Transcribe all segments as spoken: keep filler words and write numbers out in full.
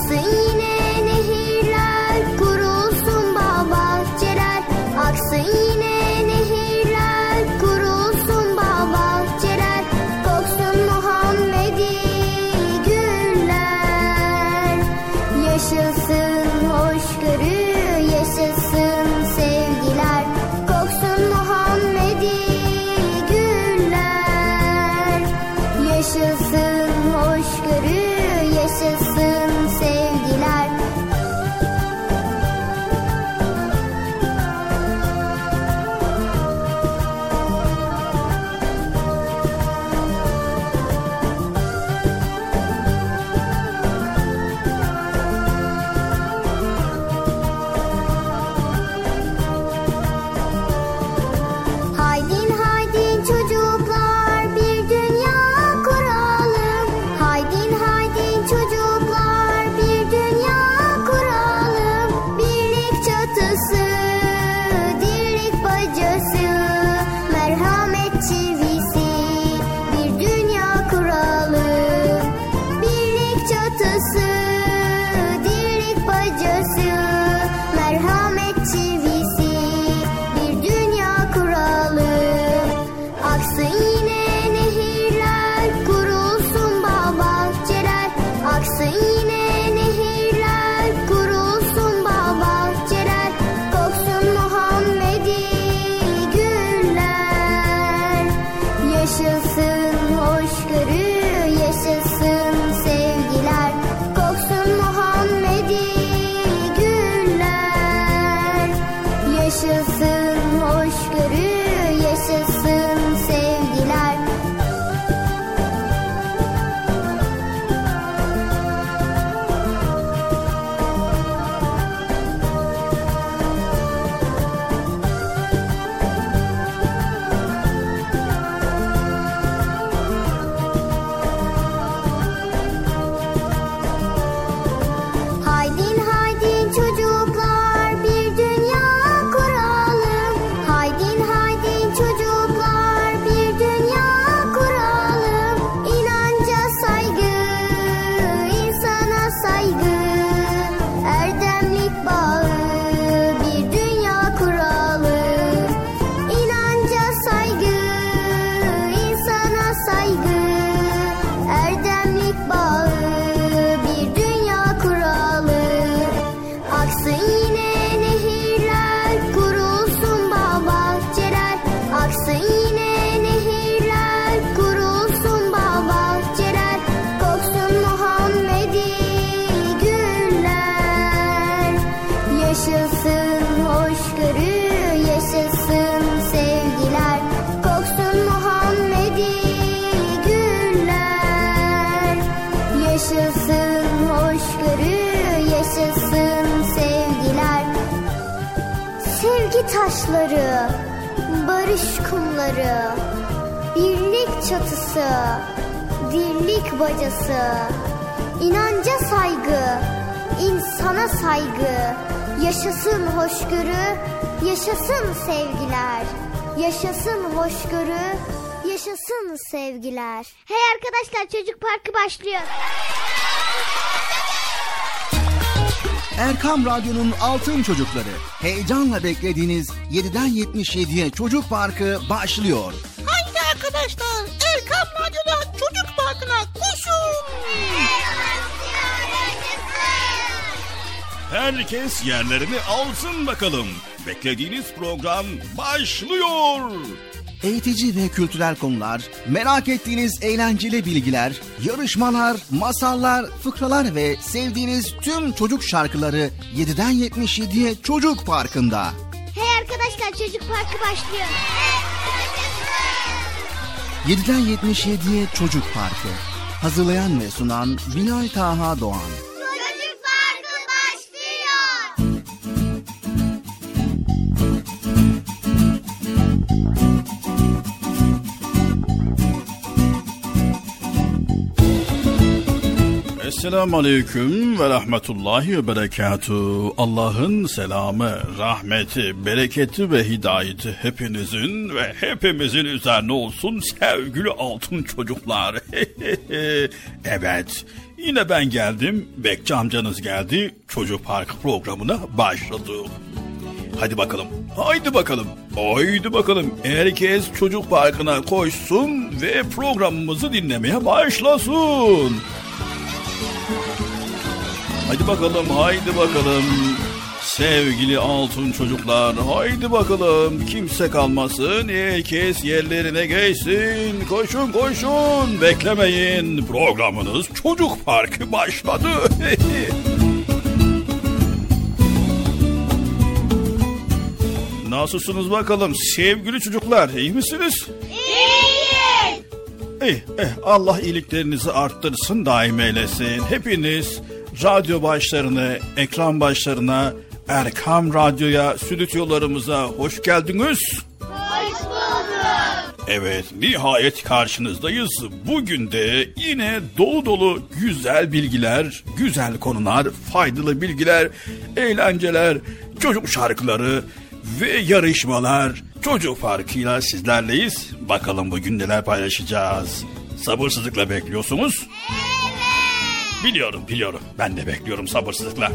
Aksın yine nehirler, kurulsun bağ bahçeler. Aksın yine nehirler, kurulsun bağ bahçeler. Koksun Muhammedi güller. Yaşasın hoşgörü, yaşasın sevgiler. Koksun Muhammedi güller. Yaşasın hoşgörü, yaşasın sevgiler. Haydin haydin çocuklar, bir dünya kuralım. Haydin haydin çocuklar, bir dünya kuralım. Birlik çatısı, dirlik bacası, merhamet çivisi, bir dünya kuralım. Birlik çatısı, dirlik bacası, merhamet çivisi, bir dünya kuralım. Aksın yine nehirler, kurulsun bağ bahçeler. Aksın yine nehirler, kurulsun bağ bahçeler. Koksun Muhammedi güller. Yaşasın hoşgörü, yaşasın sevgiler. Koksun Muhammedi güller. Yaşasın hoşgörü, yaşasın sevgiler. Haydin haydin çocuklar, bir dünya kuralım. Haydin haydin çocuklar, bir dünya kuralım. İnanca saygı, insana saygı, erdemlik bağı, bir dünya kuralım. İnanca saygı, insana saygı, erdemlik bağı, bir dünya kuralım. Aksın yine nehirler, kurulsun bağ bahçeler. Aksın yine nehirler, kurulsun bağ bahçeler. Koksun Muhammedi güller. Yaşasın hoşgörü, yaşasın sevgiler. Koksun Muhammedi güller. Yaşasın hoşgörü, yaşasın sevgiler. Sevgi taşları, barış kumları, birlik çatısı, dirlik bacası, inanca saygı, insana saygı, yaşasın hoşgörü, yaşasın sevgiler. Yaşasın hoşgörü, yaşasın sevgiler. Hey arkadaşlar, Çocuk Parkı başlıyor. Erkam Radyo'nun Altın Çocukları. Heyecanla beklediğiniz yediden yetmiş yediye Çocuk Parkı başlıyor. Haydi arkadaşlar, Erkam Radyo'da Çocuk Parkı'na koşun. Herkes yerlerini alsın bakalım. Beklediğiniz program başlıyor. Eğitici ve kültürel konular, merak ettiğiniz eğlenceli bilgiler, yarışmalar, masallar, fıkralar ve sevdiğiniz tüm çocuk şarkıları yediden yetmiş yediye Çocuk Parkı'nda. Hey arkadaşlar, Çocuk Parkı başlıyor. yediden yetmiş yediye Çocuk Parkı. Hazırlayan ve sunan Binay Taha Doğan. Çocuk Parkı başlıyor. Esselamu Aleyküm ve Rahmetullahi ve Berekatuhu. Allah'ın selamı, rahmeti, bereketi ve hidayeti hepinizin ve hepimizin üzerine olsun sevgili altın çocuklar. Evet, yine ben geldim, Bekçi amcanız geldi, Çocuk Parkı programına başladık. Hadi bakalım, haydi bakalım, haydi bakalım. Herkes Çocuk Parkı'na koşsun ve programımızı dinlemeye başlasın. Hadi bakalım, haydi bakalım. Sevgili altın çocuklar, haydi bakalım. Kimse kalmasın, herkes yerlerine geçsin. Koşun koşun, beklemeyin. Programınız Çocuk Parkı başladı. Nasılsınız bakalım sevgili çocuklar, iyi misiniz? İyiyiz. İyi, eh, Allah iyiliklerinizi arttırsın, daim eylesin. Hepiniz radyo başlarına, ekran başlarına, Erkam Radyo'ya, stüdyolarımıza hoş geldiniz. Hoş bulduk. Evet, nihayet karşınızdayız. Bugün de yine dolu dolu güzel bilgiler, güzel konular, faydalı bilgiler, eğlenceler, çocuk şarkıları ve yarışmalar, Çocuk Parkı'yla sizlerleyiz. Bakalım bugün neler paylaşacağız. Sabırsızlıkla bekliyorsunuz. Evet. Biliyorum, biliyorum. Ben de bekliyorum sabırsızlıkla.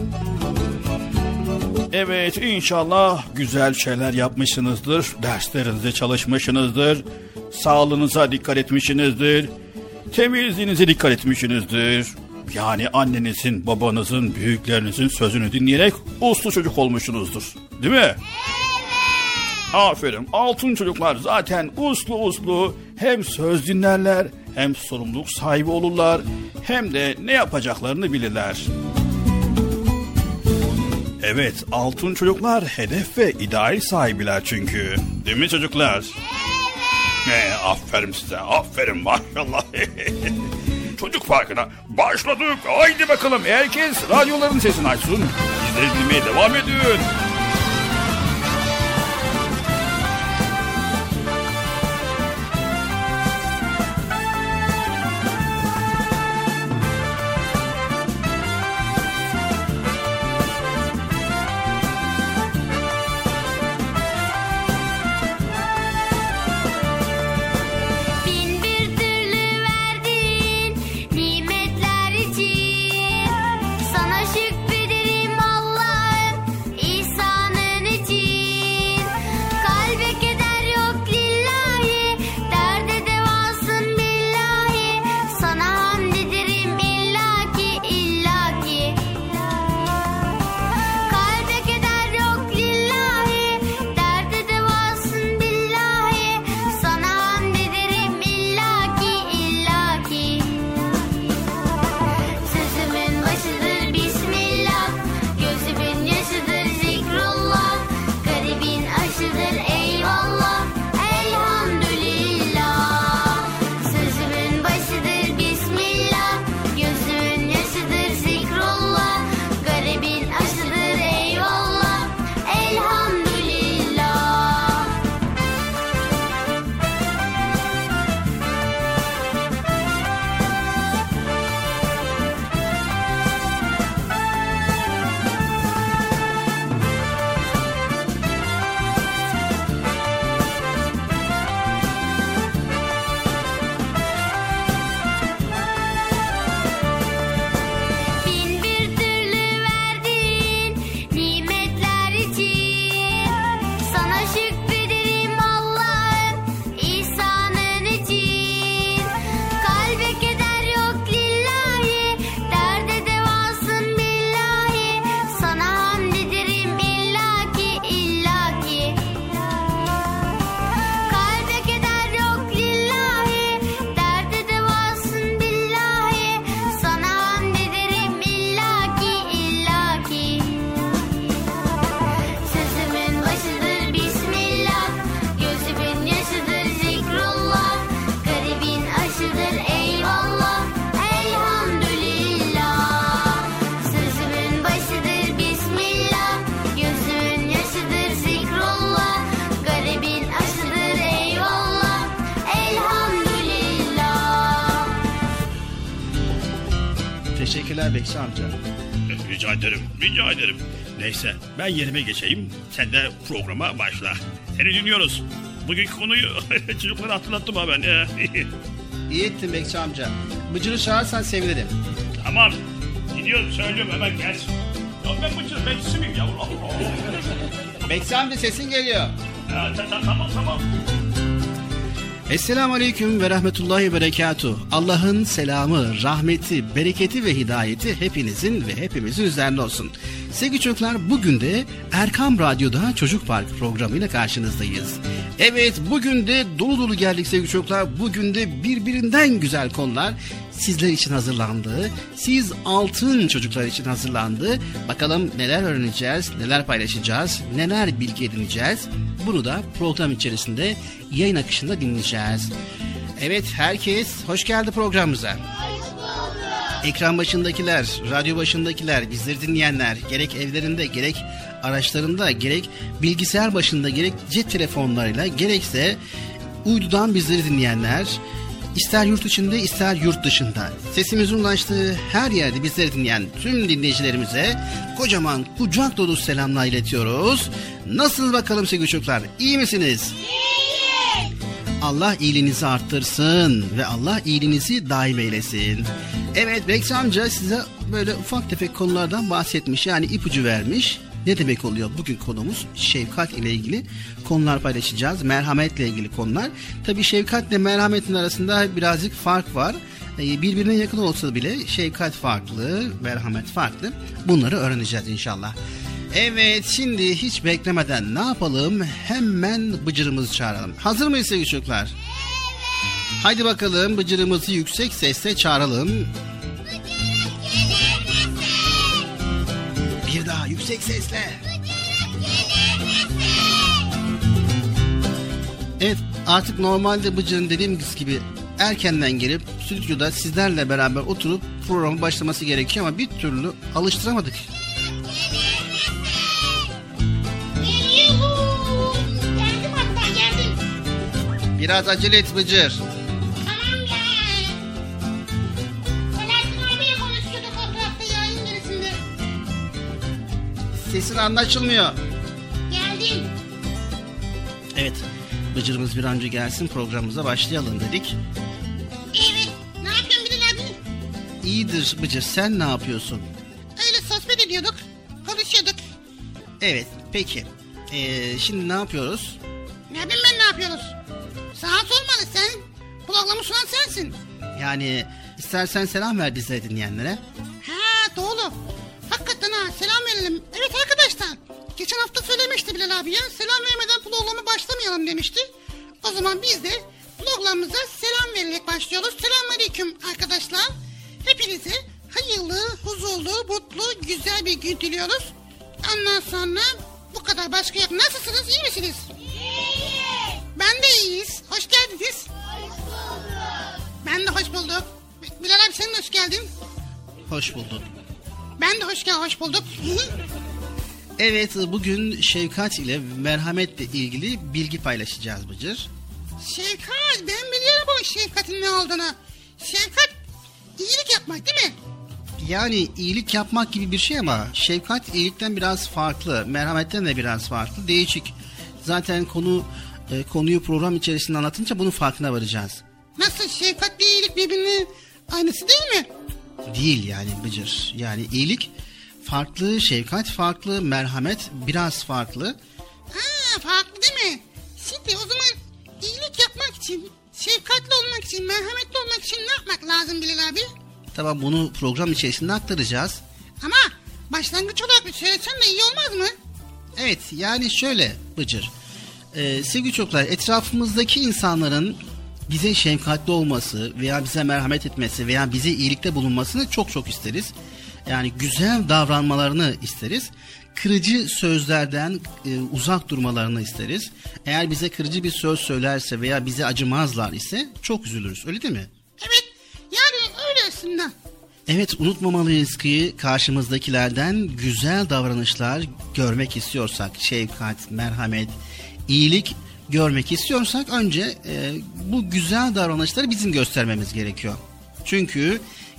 Evet, inşallah güzel şeyler yapmışsınızdır. Derslerinizde çalışmışsınızdır. Sağlığınıza dikkat etmişsinizdir. Temizliğinize dikkat etmişsinizdir. Yani annenizin, babanızın, büyüklerinizin sözünü dinleyerek uslu çocuk olmuşsunuzdur. Değil mi? Evet. Aferin. Altın çocuklar zaten uslu uslu hem söz dinlerler, hem sorumluluk sahibi olurlar, hem de ne yapacaklarını bilirler. Evet, altın çocuklar hedef ve ideal sahibiler çünkü. Değil mi çocuklar? Evet. Ee, aferin size, aferin maşallah. Çocuk Parkı'na başladık. Haydi bakalım, herkes radyoların sesini açsın. Bizleri dinlemeye devam edin. Sana şükrederim Allah'ım, İsa teşekkürler Bekçi amca. Rica ederim, rica ederim. Neyse, ben yerime geçeyim. Sen de programa başla. Seni dinliyoruz. Bugünkü konuyu çocuklara hatırlattım ha ben. İyi ettin Bekçi amca. Bıcır'ı çağırsan sevinirim. Tamam. Gidiyorum, söylüyorum hemen gelsin. Ya ben Bıcır, ben isimim ya. Bekçi amca sesin geliyor. Ya, ta, ta, tamam, tamam. Esselamu Aleyküm ve Rahmetullahi ve Berekatuhu. Allah'ın selamı, rahmeti, bereketi ve hidayeti hepinizin ve hepimizin üzerine olsun. Sevgili çocuklar, bugün de Erkam Radyo'da Çocuk Park programıyla karşınızdayız. Evet, bugün de dolu dolu geldik sevgili çocuklar. Bugün de birbirinden güzel konular sizler için hazırlandı. Siz altın çocuklar için hazırlandı. Bakalım neler öğreneceğiz, neler paylaşacağız, neler bilgi edineceğiz. Bunu da program içerisinde yayın akışında dinleyeceğiz. Evet, herkes hoş geldi programımıza. Ekran başındakiler, radyo başındakiler, bizleri dinleyenler, gerek evlerinde, gerek araçlarında, gerek bilgisayar başında, gerek cep telefonlarıyla, gerekse uydudan bizleri dinleyenler, ister yurt içinde, ister yurt dışında, sesimizin ulaştığı her yerde bizleri dinleyen tüm dinleyicilerimize kocaman kucak dolu selamlar iletiyoruz. Nasılsınız bakalım sevgili çocuklar? İyi misiniz? İyiyiz. Allah iyiliğinizi arttırsın ve Allah iyiliğinizi daim eylesin. Evet, Bekçi amca size böyle ufak tefek konulardan bahsetmiş, yani ipucu vermiş. Ne demek oluyor? Bugün konumuz şefkat ile ilgili konular paylaşacağız. Merhametle ilgili konular. Tabii şefkatle merhametin arasında birazcık fark var. Birbirine yakın olsa bile şefkat farklı, merhamet farklı. Bunları öğreneceğiz inşallah. Evet, şimdi hiç beklemeden ne yapalım? Hemen Bıcır'ımızı çağıralım. Hazır mıyız sevgili çocuklar? Evet. Haydi bakalım, Bıcır'ımızı yüksek sesle çağıralım. Bir daha yüksek sesle. Evet, artık normalde Bıcır'ın dediğimiz gibi erkenden gelip stüdyoda sizlerle beraber oturup programın başlaması gerekiyor ama bir türlü alıştıramadık. Geldim hatta geldim. Biraz acele et Bıcır. Tamam gel. Selahattin abiyle konuşuyorduk o tarafta yayın gerisinde. Sesin anlaşılmıyor. Geldim. Evet, Bıcır'ımız bir an önce gelsin, programımıza başlayalım dedik. Evet. Ne yapıyorsun Bilal abi? İyidir Bıcır, sen ne yapıyorsun? Öyle sohbet ediyorduk. Konuşuyorduk. Evet, peki. Ee, şimdi ne yapıyoruz? Ne bileyim ben ne yapıyoruz? Sana sormalı sen. Programı sunan sensin. Yani istersen selam ver bizleri dinleyenlere. Ha doğru. Hakikaten ha selam verelim. Evet arkadaşlar. Geçen hafta söylemişti Bilal abi ya. Selam vermeden programa başlamayalım demişti. O zaman biz de programımıza selam vererek başlıyoruz. Selamünaleyküm arkadaşlar. Hepinize hayırlı, huzurlu, mutlu, güzel bir gün diliyoruz. Ondan sonra bu kadar, başka yok. Nasılsınız? İyi misiniz? İyiyiz. Ben de iyiyiz. Hoş geldiniz. Hoş bulduk. Ben de hoş bulduk. Bilal abi sen de hoş geldin. Hoş bulduk. Ben de hoş geldin, hoş bulduk. Evet, bugün şefkat ile merhametle ilgili bilgi paylaşacağız Bıcır. Şefkat, ben biliyorum bu şefkatin ne olduğunu. Şefkat, iyilik yapmak değil mi? Yani iyilik yapmak gibi bir şey ama şefkat iyilikten biraz farklı, merhametten de biraz farklı, değişik. Zaten konu e, konuyu program içerisinde anlatınca bunun farkına varacağız. Nasıl, şefkat bir iyilik birbirinin aynısı değil mi? Değil yani Bıcır. Yani iyilik farklı, şefkat farklı, merhamet biraz farklı. Ha, farklı değil mi? Şimdi o zaman iyilik yapmak için, şefkatli olmak için, merhametli olmak için ne yapmak lazım Bilal abi? Tamam, bunu program içerisinde aktaracağız. Ama başlangıç olarak bir söylesen de iyi olmaz mı? Evet, yani şöyle Bıcır. Ee, sevgili çocuklar, etrafımızdaki insanların bize şefkatli olması veya bize merhamet etmesi veya bize iyilikte bulunmasını çok çok isteriz. Yani güzel davranmalarını isteriz. Kırıcı sözlerden e, uzak durmalarını isteriz. Eğer bize kırıcı bir söz söylerse veya bize acımazlar ise çok üzülürüz. Öyle değil mi? Evet, yani öyle aslında. Evet, unutmamalıyız ki karşımızdakilerden güzel davranışlar görmek istiyorsak, şefkat, merhamet, iyilik görmek istiyorsak önce e, bu güzel davranışları bizim göstermemiz gerekiyor. Çünkü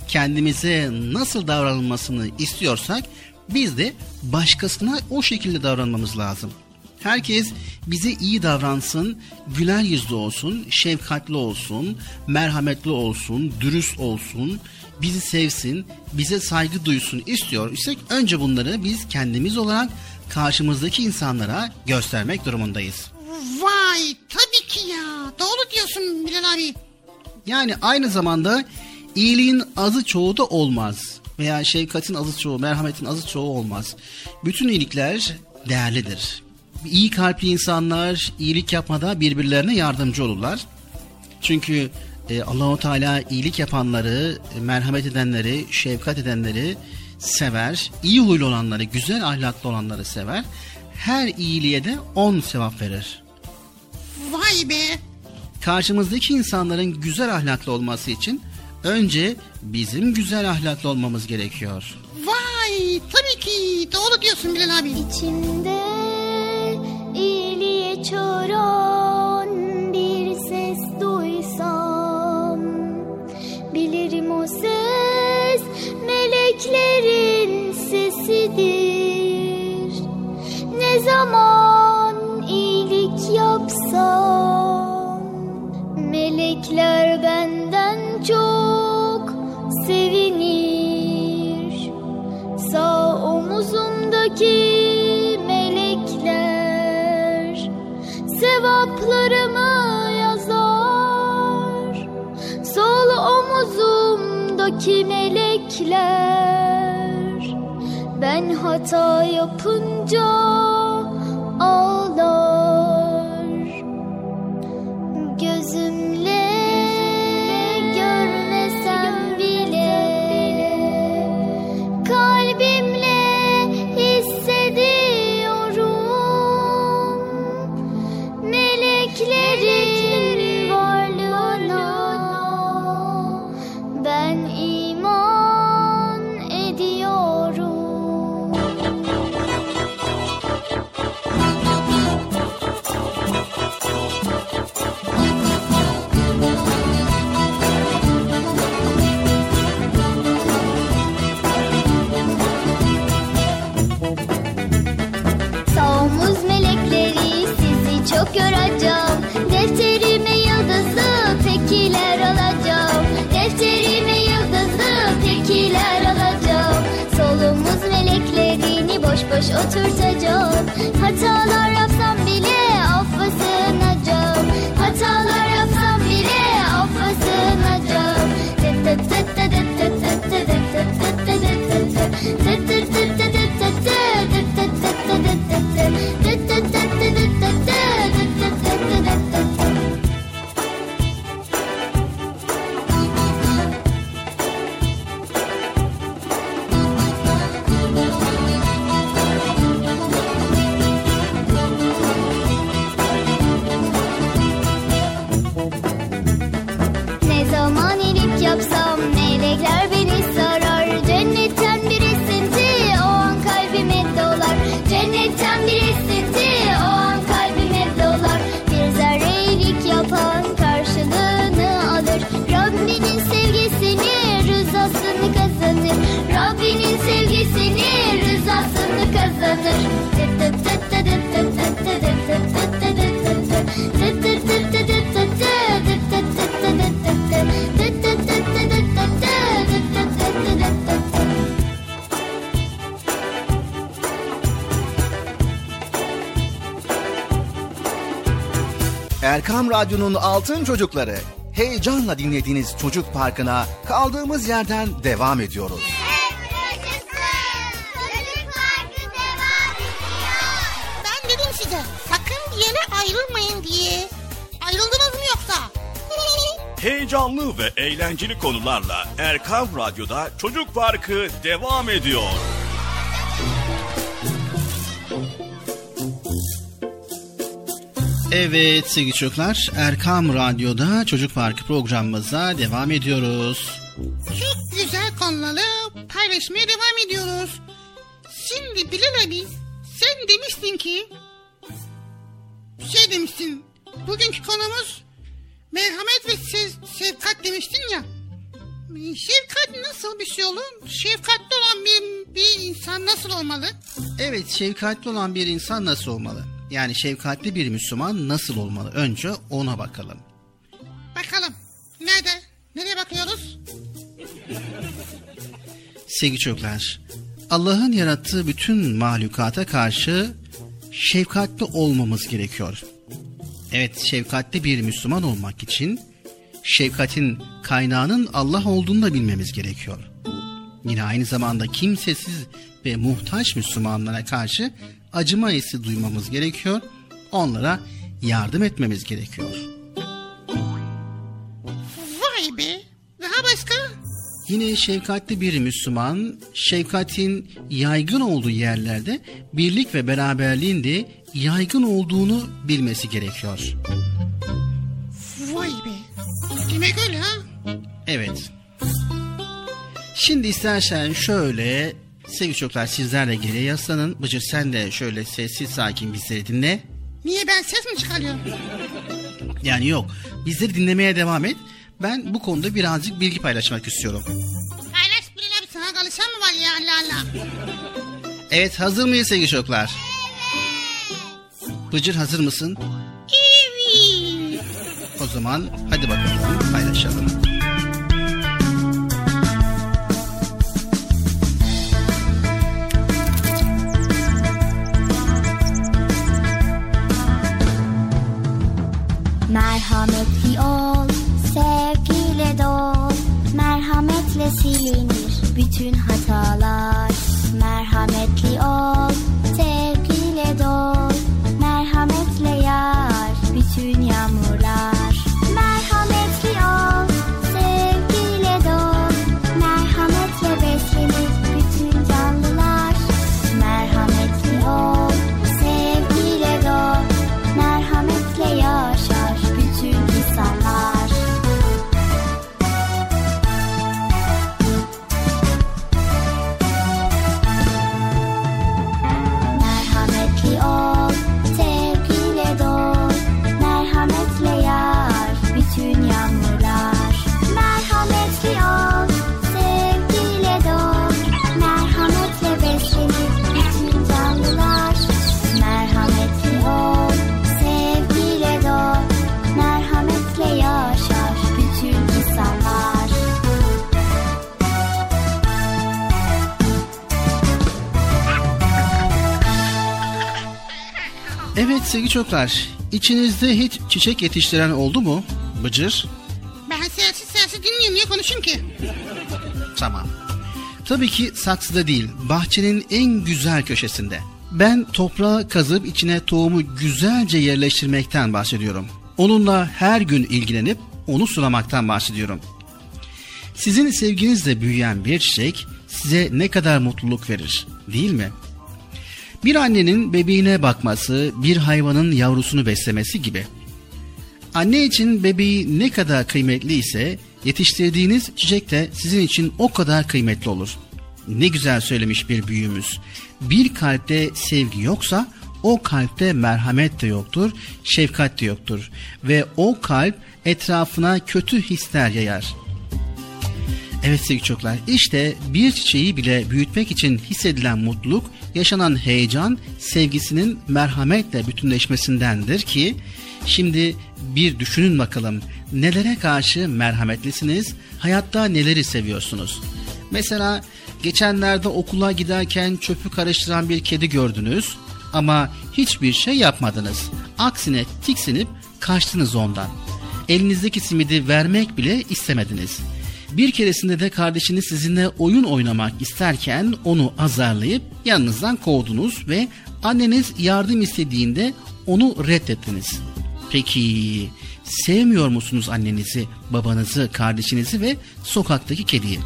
kendimize nasıl davranılmasını istiyorsak biz de başkasına o şekilde davranmamız lazım. Herkes bize iyi davransın, güler yüzlü olsun, şefkatli olsun, merhametli olsun, dürüst olsun, bizi sevsin, bize saygı duysun istiyor isek önce bunları biz kendimiz olarak karşımızdaki insanlara göstermek durumundayız. Vay tabii ki ya. Doğru diyorsun Bilal abi. Yani aynı zamanda iyiliğin azı çoğu da olmaz. Veya şefkatin azı çoğu, merhametin azı çoğu olmaz. Bütün iyilikler değerlidir. İyi kalpli insanlar iyilik yapmada birbirlerine yardımcı olurlar. Çünkü e, Allah-u Teala iyilik yapanları, merhamet edenleri, şefkat edenleri sever. İyi huylu olanları, güzel ahlaklı olanları sever. Her iyiliğe de on sevap verir. Vay be. Karşımızdaki insanların güzel ahlaklı olması için önce bizim güzel ahlaklı olmamız gerekiyor. Vay tabii ki doğru diyorsun Bilal abi. İçimde iyiliğe çağıran bir ses duysam, bilirim o ses meleklerin sesidir. Ne zaman iyilik yapsam, melekler benden çok sevinir. Sağ omuzumdaki melekler sevaplarımı yazar. Sol omuzumdaki melekler ben hata yapınca ağlar. Gözümle görmesem bile kalbimle hissediyorum meleklerin varlığına. Ben iman ediyorum. Sağ omuz melekleri sizi çok yoracağım. Defterime yıldızlı tekiler alacağım. Defterime yıldızlı tekiler alacağım. Sol omuz meleklerini boş boş oturtacağım. Hatalar yapsam bile affa sığınacağım. Hatalar yapsam bile affa sığınacağım. Ne zaman iyilik yapsam melekler beni sarar. Cennetten bir esinti o an kalbime dolar. Cennetten bir esinti o an kalbime dolar. Bir zerre iyilik yapan karşılığını alır. Rabbinin sevgisini, rızasını kazanır. Rabbinin sevgisini, rızasını kazanır. Erkam Radyo'nun Altın Çocukları. Heyecanla dinlediğiniz Çocuk Parkı'na kaldığımız yerden devam ediyoruz. Ben dedim size sakın bir yere ayrılmayın diye. Ayrıldınız mı yoksa? Heyecanlı ve eğlenceli konularla Erkam Radyo'da Çocuk Parkı devam ediyor. Evet sevgili çocuklar, Erkam Radyo'da Çocuk Parkı programımıza devam ediyoruz. Çok güzel konuları paylaşmaya devam ediyoruz. Şimdi Bilal abi sen demiştin ki şey demiştin, bugünkü konumuz merhamet ve sev- sevkat demiştin ya. Şefkat nasıl bir şey olur? Şefkatli olan bir, bir insan nasıl olmalı? Evet, şefkatli olan bir insan nasıl olmalı? Yani şefkatli bir Müslüman nasıl olmalı? Önce ona bakalım. Bakalım. Nerede? Nereye bakıyoruz? Sevgili çocuklar, Allah'ın yarattığı bütün mahlukata karşı şefkatli olmamız gerekiyor. Evet, şefkatli bir Müslüman olmak için şefkatin kaynağının Allah olduğunu da bilmemiz gerekiyor. Yine aynı zamanda kimsesiz ve muhtaç Müslümanlara karşı acıma hissi duymamız gerekiyor. Onlara yardım etmemiz gerekiyor. Vay be! Daha başka? Yine şefkatli bir Müslüman, şefkatin yaygın olduğu yerlerde birlik ve beraberliğin de yaygın olduğunu bilmesi gerekiyor. Vay be! Demek öyle ha? Evet. Şimdi istersen şöyle, sevgili çocuklar, sizler de geriye yaslanın. Bıcır, sen de şöyle sessiz sakin bizleri dinle. Niye, ben ses mi çıkarıyorum? Yani yok, bizleri dinlemeye devam et. Ben bu konuda birazcık bilgi paylaşmak istiyorum. Paylaş Bilal abi, sana kalışan mı var ya, Allah Allah? Evet, hazır mıyız sevgili çocuklar? Evet. Bıcır, hazır mısın? Evet. O zaman hadi bakalım paylaşalım. Merhametli ol, sevgiyle dol, merhametle silinir bütün hatalar. Merhametli ol, sevgiyle dol, merhametle yağar bütün yağmurlar. Merhametli ol, sevgiyle dol, merhametle beslenir bütün canlılar. Merhametli ol, sevgiyle dol, merhametle yaşar bütün insanlar. Merhametli ol, sevgiyle dol, merhametle yağar bütün yağmurlar. Merhametli ol, sevgiyle dol, merhametle beslenir bütün canlılar. Merhametli ol, sevgiyle dol, merhametle yaşar bütün insanlar. Evet sevgili çocuklar, içinizde hiç çiçek yetiştiren oldu mu Bıcır? Ben sessiz sessiz dinliyorum, niye konuşayım ki? Tamam. Tabii ki saksıda değil, bahçenin en güzel köşesinde. Ben toprağı kazıp içine tohumu güzelce yerleştirmekten bahsediyorum. Onunla her gün ilgilenip onu sulamaktan bahsediyorum. Sizin sevginizle büyüyen bir çiçek size ne kadar mutluluk verir, değil mi? Bir annenin bebeğine bakması, bir hayvanın yavrusunu beslemesi gibi. Anne için bebeği ne kadar kıymetli ise yetiştirdiğiniz çiçek de sizin için o kadar kıymetli olur. Ne güzel söylemiş bir büyüğümüz. Bir kalpte sevgi yoksa o kalpte merhamet de yoktur, şefkat de yoktur. Ve o kalp etrafına kötü hisler yayar. Evet sevgili çocuklar, işte bir çiçeği bile büyütmek için hissedilen mutluluk, yaşanan heyecan, sevgisinin merhametle bütünleşmesindendir ki, şimdi bir düşünün bakalım, nelere karşı merhametlisiniz, hayatta neleri seviyorsunuz? Mesela geçenlerde okula giderken çöpü karıştıran bir kedi gördünüz ama hiçbir şey yapmadınız. Aksine tiksinip kaçtınız ondan. Elinizdeki simidi vermek bile istemediniz. Bir keresinde de kardeşiniz sizinle oyun oynamak isterken onu azarlayıp yanınızdan kovdunuz ve anneniz yardım istediğinde onu reddettiniz. Peki sevmiyor musunuz annenizi, babanızı, kardeşinizi ve sokaktaki kediyi?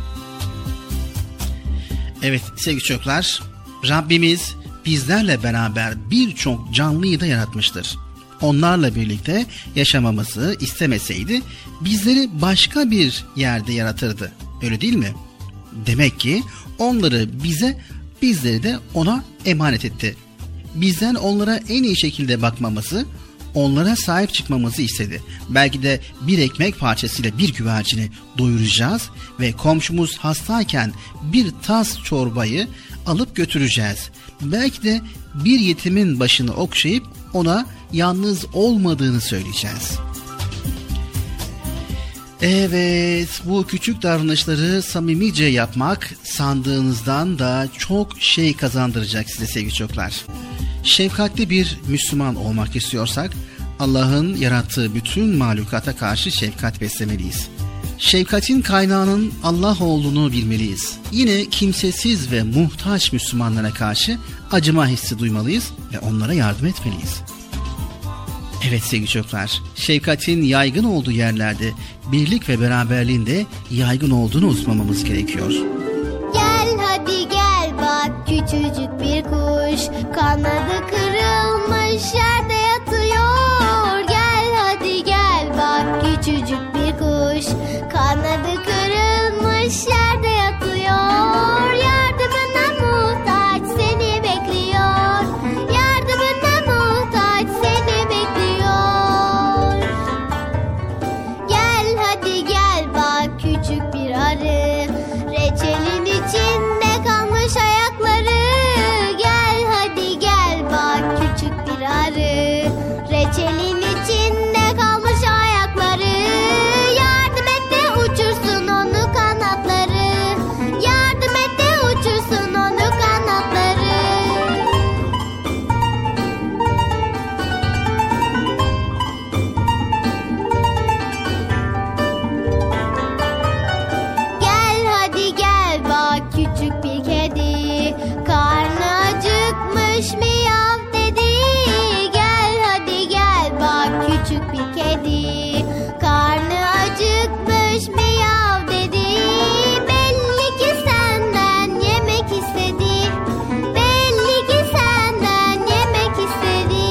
Evet sevgili çocuklar, Rabbimiz bizlerle beraber birçok canlıyı da yaratmıştır. Onlarla birlikte yaşamamızı istemeseydi bizleri başka bir yerde yaratırdı. Öyle değil mi? Demek ki onları bize, bizleri de ona emanet etti. Bizden onlara en iyi şekilde bakmamızı, onlara sahip çıkmamızı istedi. Belki de bir ekmek parçasıyla bir güvercini doyuracağız ve komşumuz hastayken bir tas çorbayı alıp götüreceğiz. Belki de bir yetimin başını okşayıp ona yalnız olmadığını söyleyeceğiz. Evet, bu küçük davranışları samimice yapmak sandığınızdan da çok şey kazandıracak size sevgili çocuklar. Şefkatli bir Müslüman olmak istiyorsak Allah'ın yarattığı bütün mahlukata karşı şefkat beslemeliyiz. Şefkatin kaynağının Allah olduğunu bilmeliyiz. Yine kimsesiz ve muhtaç Müslümanlara karşı acıma hissi duymalıyız ve onlara yardım etmeliyiz. Evet sevgili çocuklar, şefkatin yaygın olduğu yerlerde birlik ve beraberliğin de yaygın olduğunu unutmamamız gerekiyor. Gel hadi gel bak küçücük bir kuş, kanadı kırılmış yerde yatıyor. Gel hadi gel bak küçücük bir kuş, kanadı kırılmış yerde yatıyor. Yardımına muhtaç seni bekliyor. Yardımına muhtaç seni bekliyor. Gel hadi gel bak küçük bir arı, reçelin içinde kalmış ayakları. Gel hadi gel bak küçük bir arı, reçelin içinde kalmış ayakları. Yardım et de uçursun onu kanatları. Yardım et de uçursun onu kanatları. Gel hadi gel bak küçük bir kedi, karnı acıkmış miyav dedi. Gel hadi gel bak küçük bir kedi, karnı acıkmış miyav dedi. Belli ki senden yemek istedi. Belli ki senden yemek istedi.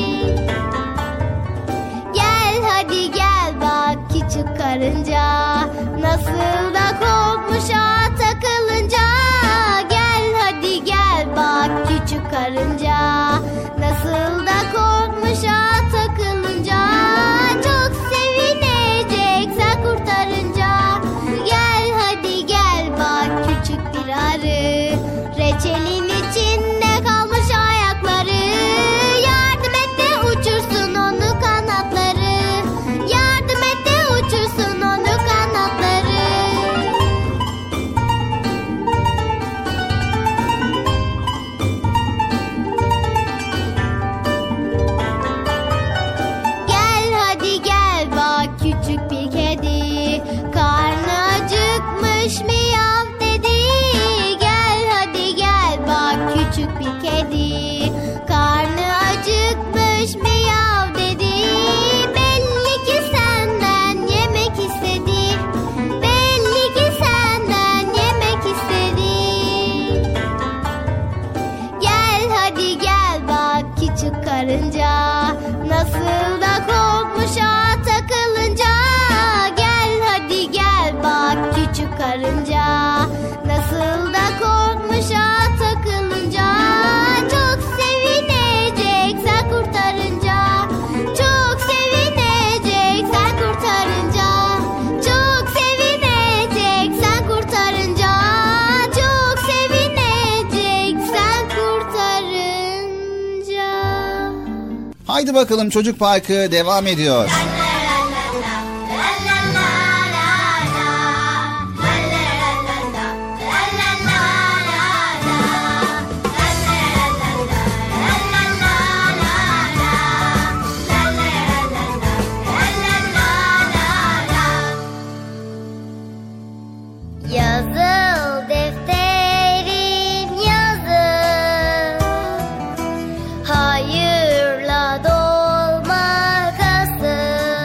Gel hadi gel bak küçük karınca, nasıl da korkmuş ağa takılınca. Gel hadi gel bak küçük karınca, nasıl da korkmuş ağa takılınca. Çok sevinecek sen kurtarınca. Gel hadi gel bak küçük bir arı, reçelin içinde kalmış ayakları. Yardım et de uçursun onu kanatları. Yardım et de uçursun onu kanatları. Gel hadi gel bak küçük bir kedi, karnı acıkmış miyav dedi. Gel hadi gel bak küçük bir kedi, karnı acıkmış miyav dedi. Belli ki senden yemek istedi. Belli ki senden yemek istedi. Gel hadi gel bak küçük karınca, nasıl da korkmuş ağa takılınca. Gel hadi gel bak küçük karınca, nasıl da korkmuş ağa takılınca. Çok sevinecek sen kurtarınca. Çok sevinecek sen kurtarınca. Çok sevinecek sen kurtarınca. Çok sevinecek sen kurtarınca. Haydi bakalım, Çocuk Parkı devam ediyor. Yazıl defterin yazı, hayırla dolmakası.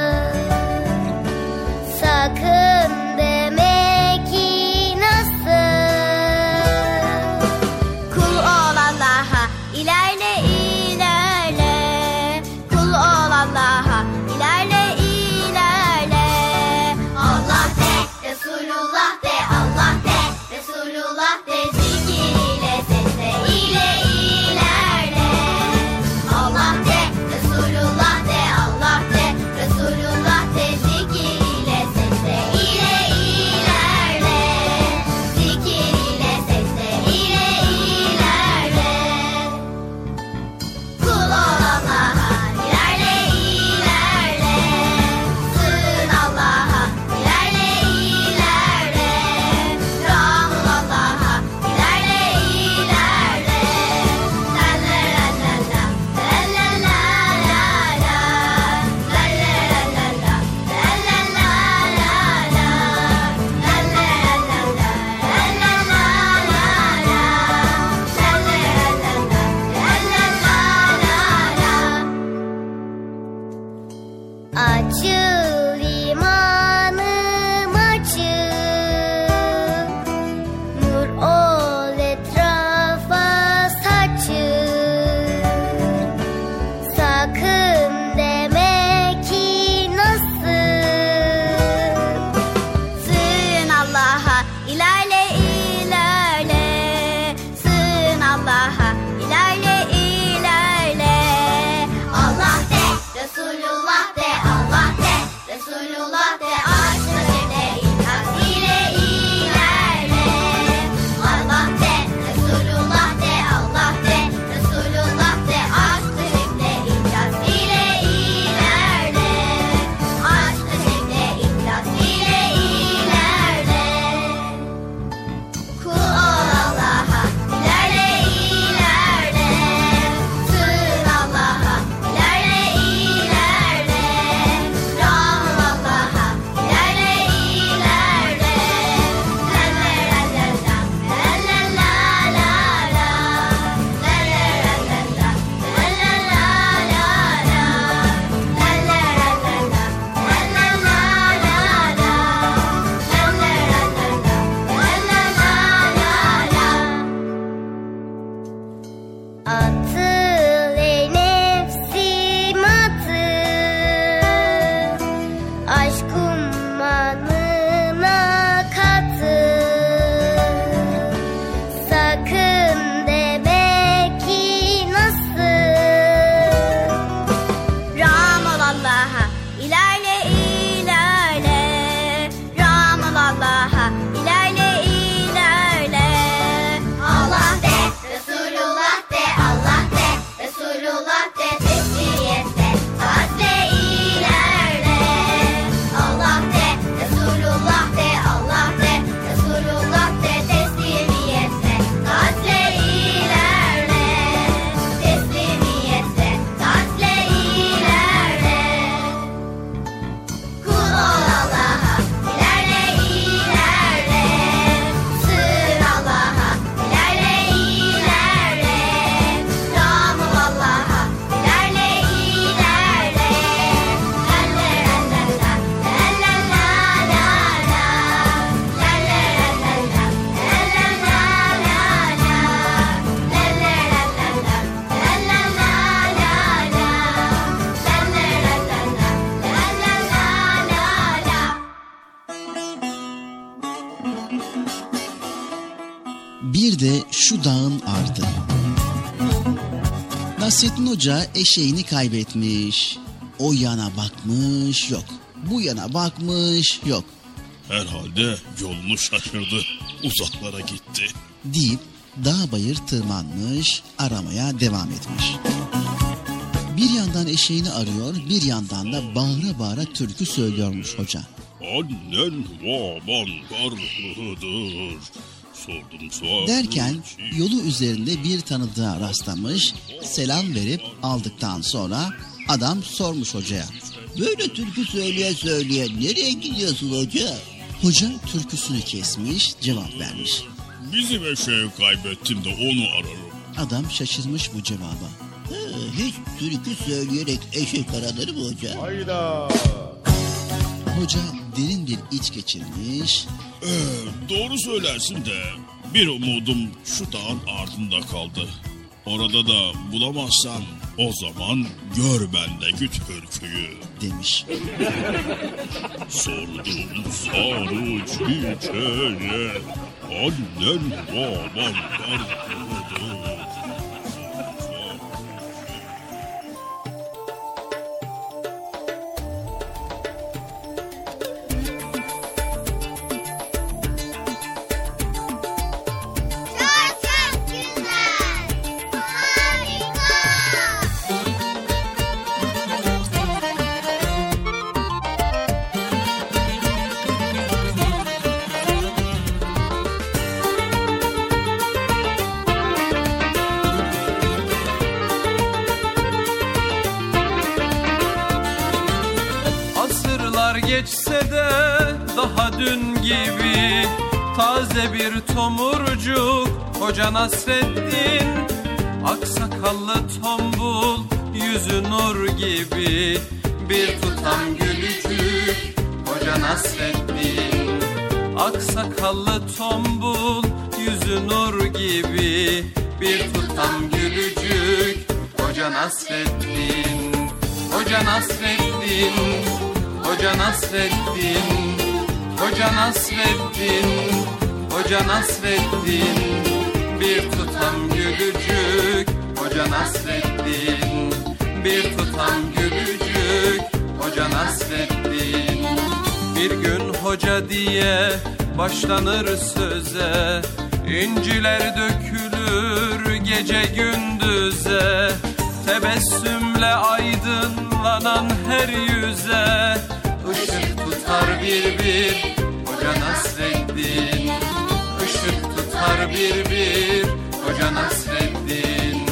Nasrettin Hoca eşeğini kaybetmiş. O yana bakmış yok. Bu yana bakmış yok. Herhalde yolunu şaşırdı. Uzaklara gitti. Deyip dağ bayır tırmanmış, aramaya devam etmiş. Bir yandan eşeğini arıyor, bir yandan da bağıra bağıra türkü söylüyormuş hoca. Annen baban karlıdır. Sordum sordum. Derken yolu üzerinde bir tanıdığa rastlamış, selam verip aldıktan sonra adam sormuş hocaya. Böyle türkü söyleye söyleye nereye gidiyorsun hoca? Hoca türküsünü kesmiş, cevap vermiş. Bizim eşeği kaybettim de onu ararım. Adam şaşırmış bu cevaba. Hiç türkü söyleyerek eşek aranır mı hoca? Hayda. Hoca derin bir iç geçirmiş. Ee, doğru söylersin de bir umudum şu dağın ardında kaldı. Orada da bulamazsam o zaman gör bendeki türküyü demiş. Sordum sarı çiçeğe, annen baban karlıdır. Geçse de daha dün gibi taze bir tomurcuk Hoca Nasreddin, aksakallı tombul yüzü nur gibi bir tutam gülücük Hoca Nasreddin, aksakallı tombul yüzü nur gibi bir tutam gülücük Hoca Nasreddin, Hoca Nasreddin, Hoca Nasreddin, Hoca Nasreddin, Hoca Nasreddin, bir tutam gülücük Hoca Nasreddin, bir tutam gülücük Hoca Nasreddin. Bir gün hoca diye başlanır söze, İnciler dökülür gece gündüze, tebessümle aydınlanan her yüze Işık tutar bir bir Hoca Nasreddin, Işık tutar bir bir Hoca Nasreddin.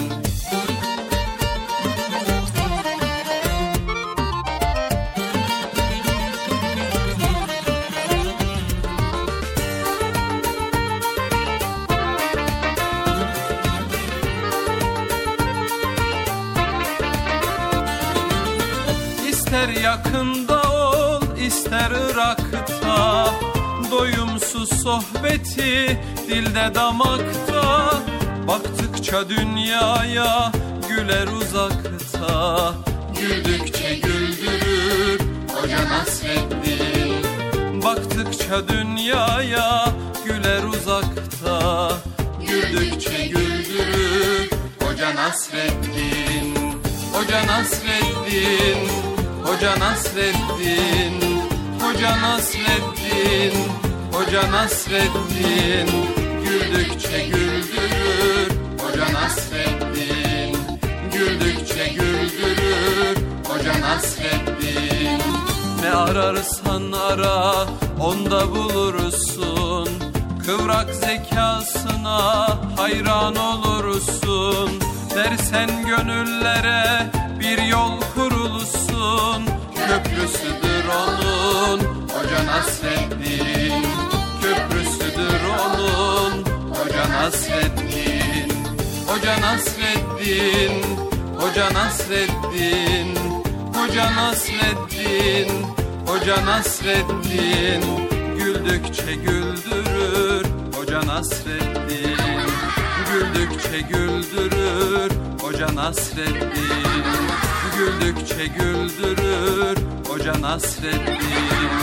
İster yakında ol, ister Irak'ta, doyumsuz sohbeti dilde damakta, baktıkça dünyaya güler uzakta, güldükçe güldürür Hoca Nasreddin, baktıkça dünyaya güler uzakta, güldükçe güldürür Hoca Nasreddin, Hoca Nasreddin, Hoca Nasreddin, Hoca Nasreddin, Hoca Nasreddin, güldükçe güldürür Hoca Nasreddin, güldükçe güldürür Hoca Nasreddin. Ne ararsan ara onda bulursun, kıvrak zekasına hayran olursun, dersen gönüllere bir yol kurulsun, köprüsüdür onun Hoca Nasreddin, köprüsüdür onun Hoca Nasreddin. Hoca Nasreddin, Hoca Nasreddin, Hoca Nasreddin, Hoca Nasreddin, güldükçe güldürür Hoca Nasreddin, güldükçe güldürür Hoca Nasreddin, güldükçe güldürür Hoca Nasreddin.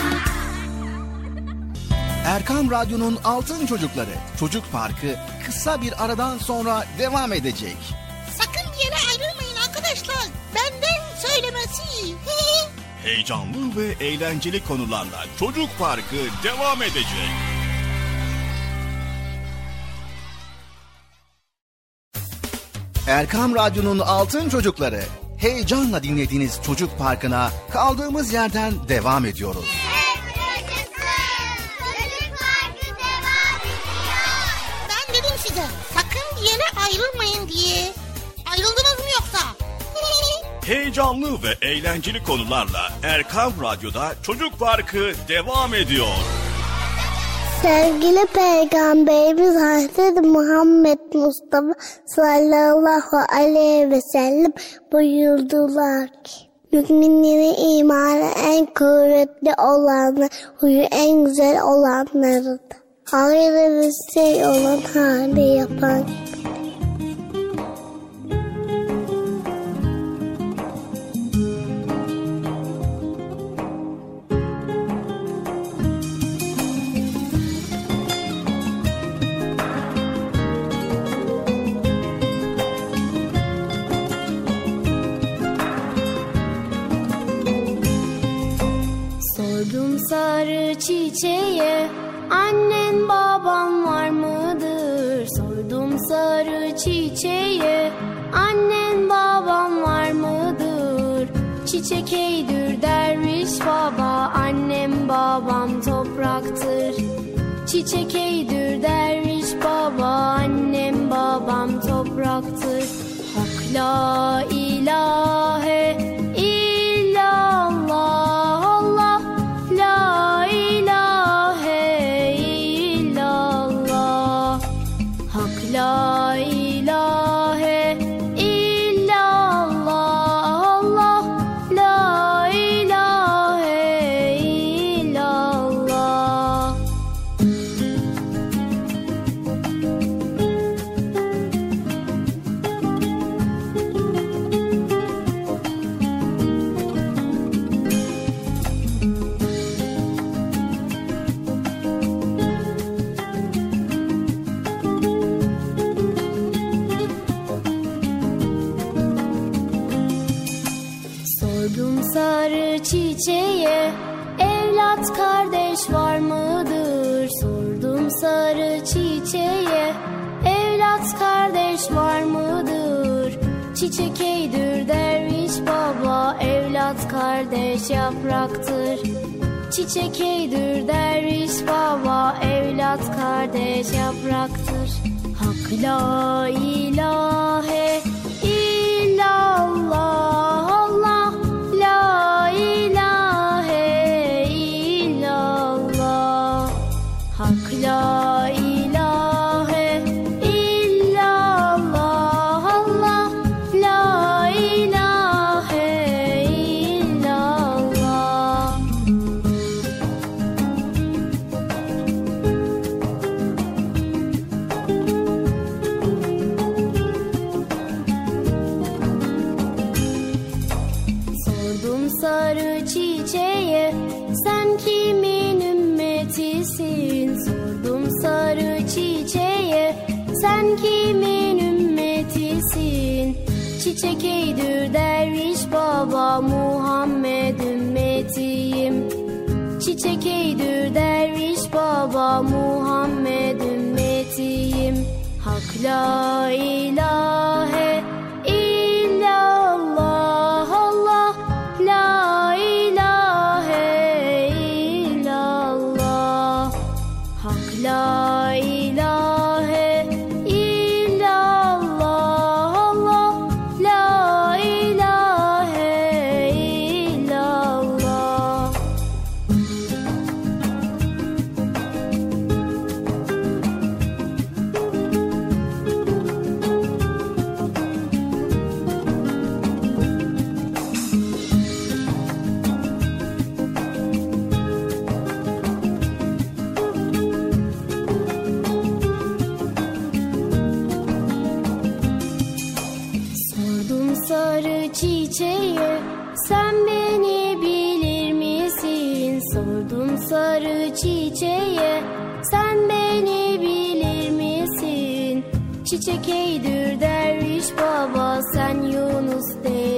Erkam Radyo'nun Altın Çocukları Çocuk Parkı kısa bir aradan sonra devam edecek. Sakın bir yere ayrılmayın. arkadaşlar, benden söylemesi. Heyecanlı ve eğlenceli konularla Çocuk Parkı devam edecek. Erkam Radyo'nun Altın Çocukları, heyecanla dinlediğiniz Çocuk Parkı'na kaldığımız yerden devam ediyoruz. Ben dedim size, sakın bir yere ayrılmayın diye. Ayrıldınız mı yoksa? Heyecanlı ve eğlenceli konularla Erkam Radyo'da Çocuk Parkı devam ediyor. Sevgili Peygamberimiz Hazreti Muhammed Mustafa sallallahu aleyhi ve sellem buyurdular ki, müminlerin imanı en kuvvetli olanı, huyu en güzel olanlarıdır. Hayırlı bir şey olan hali yapan. Sordum sarı çiçeğe, annen baban var mıdır? Sordum sarı çiçeğe, annen baban var mıdır? Çiçek eydür derviş baba, annem babam topraktır. Çiçek eydür derviş baba, annem babam topraktır. Hak la ilahe illallah. La ilahe illallah. Hak la ilahe illallah. Allah la ilahe illallah. Sordum sarı çiçeğe, evlat kardeş var mıdır? Sordum sarı çiçeğe, evlat kardeş var mıdır? Çiçek eydür derviş baba, evlat kardeş yapraktır. Çiçek eydür derviş baba, evlat kardeş yapraktır. Hak la ilahe illallah. Allah la ilahe illallah. Hak la ilahe illallah. Allah la ilahe illallah. Sordum sarı çiçeğe, sen kimin ümmetisin? Sordum sarı çiçeğe, sen kimin ümmetisin? Çiçek eydür derviş baba, Muhammed ümmetiyim. Çiçek eydür derviş baba, Muhammed ümmetiyim. Hak la ilahe illallah. Allah la ilahe illallah. Hak la ilahe illallah. Allah la ilahe illallah. Sordum sarı çiçeğe, sen beni bilir misin? Sordum sarı çiçeğe, sen beni bilir misin? Çiçek eydür derviş baba, sen Yunus değil.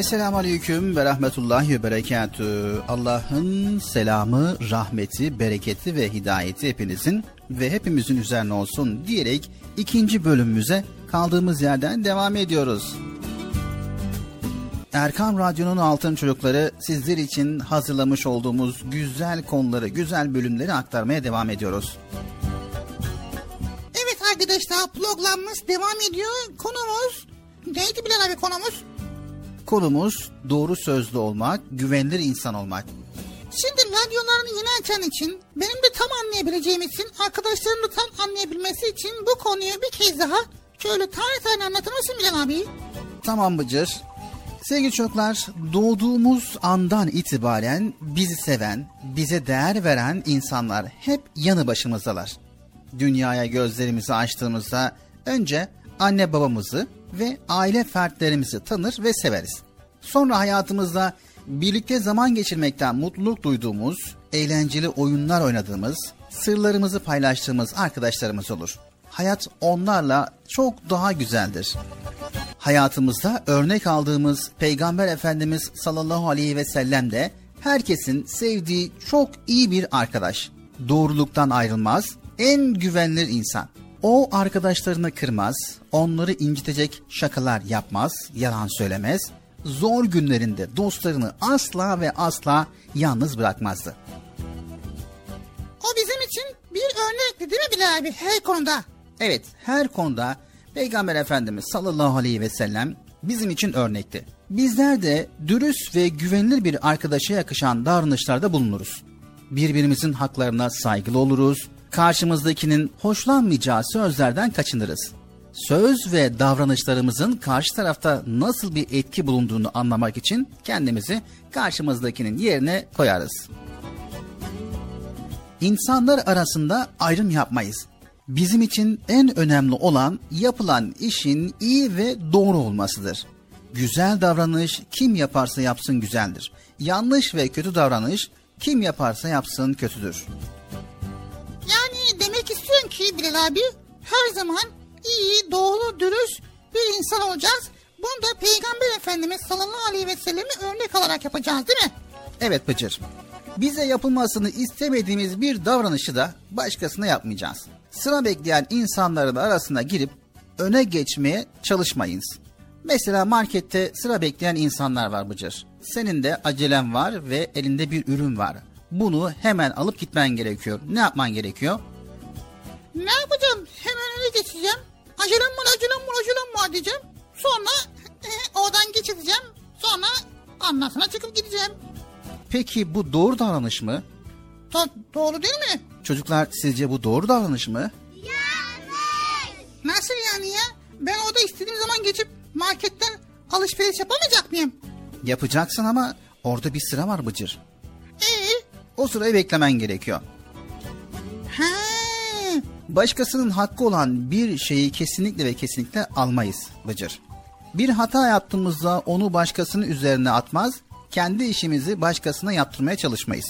Esselamu Aleyküm ve Rahmetullahi ve Berekatü. Allah'ın selamı, rahmeti, bereketi ve hidayeti hepinizin ve hepimizin üzerine olsun diyerek ikinci bölümümüze kaldığımız yerden devam ediyoruz. Erkam Radyo'nun Altın Çocukları sizler için hazırlamış olduğumuz güzel konuları, güzel bölümleri aktarmaya devam ediyoruz. Evet arkadaşlar, programımız devam ediyor. Konumuz neydi Bilal abi konumuz? Konumuz doğru sözlü olmak, güvenilir insan olmak. Şimdi radyolarını yeni açan için, benim de tam anlayabileceğim için, arkadaşlarım da tam anlayabilmesi için bu konuyu bir kez daha şöyle tane tane anlatır mısın Bilal abi? Tamam Bıcır. Sevgili çocuklar, doğduğumuz andan itibaren bizi seven, bize değer veren insanlar hep yanı başımızdalar. Dünyaya gözlerimizi açtığımızda önce anne babamızı ve aile fertlerimizi tanır ve severiz. Sonra hayatımızda birlikte zaman geçirmekten mutluluk duyduğumuz, eğlenceli oyunlar oynadığımız, sırlarımızı paylaştığımız arkadaşlarımız olur. Hayat onlarla çok daha güzeldir. Hayatımızda örnek aldığımız Peygamber Efendimiz sallallahu aleyhi ve sellem de herkesin sevdiği çok iyi bir arkadaş. Doğruluktan ayrılmaz, en güvenilir insan. O arkadaşlarını kırmaz, onları incitecek şakalar yapmaz, yalan söylemez. Zor günlerinde dostlarını asla ve asla yalnız bırakmazdı. O bizim için bir örnekti değil mi Bilal abi her konuda? Evet, her konuda Peygamber Efendimiz sallallahu aleyhi ve sellem bizim için örnekti. Bizler de dürüst ve güvenilir bir arkadaşa yakışan davranışlarda bulunuruz. Birbirimizin haklarına saygılı oluruz. Karşımızdakinin hoşlanmayacağı sözlerden kaçınırız. Söz ve davranışlarımızın karşı tarafta nasıl bir etki bulunduğunu anlamak için kendimizi karşımızdakinin yerine koyarız. İnsanlar arasında ayrım yapmayız. Bizim için en önemli olan yapılan işin iyi ve doğru olmasıdır. Güzel davranış kim yaparsa yapsın güzeldir. Yanlış ve kötü davranış kim yaparsa yapsın kötüdür. Yani demek istiyorsun ki Bilal abi her zaman iyi, doğru, dürüst bir insan olacağız. Bunu da Peygamber Efendimiz sallallahu aleyhi ve sellem'i örnek alarak yapacağız değil mi? Evet Bıcır. Bize yapılmasını istemediğimiz bir davranışı da başkasına yapmayacağız. Sıra bekleyen insanların arasına girip öne geçmeye çalışmayınız. Mesela markette sıra bekleyen insanlar var Bıcır. Senin de acelen var ve elinde bir ürün var. Bunu hemen alıp gitmen gerekiyor. Ne yapman gerekiyor? Ne yapacağım? Hemen öne geçeceğim. Acelem var, acelem var, acelem var diyeceğim. Sonra e, oradan geçeceğim. Sonra anlasına çıkıp gideceğim. Peki bu doğru davranış mı? Do- doğru değil mi? Çocuklar sizce bu doğru davranış mı? Yanlış. Nasıl yani ya? Ben orada istediğim zaman geçip marketten alışveriş yapamayacak mıyım? Yapacaksın ama orada bir sıra var Bıcır. Ee? O sırayı beklemen gerekiyor. He. Başkasının hakkı olan bir şeyi kesinlikle ve kesinlikle almayız Bıcır. Bir hata yaptığımızda onu başkasının üzerine atmaz, kendi işimizi başkasına yaptırmaya çalışmayız.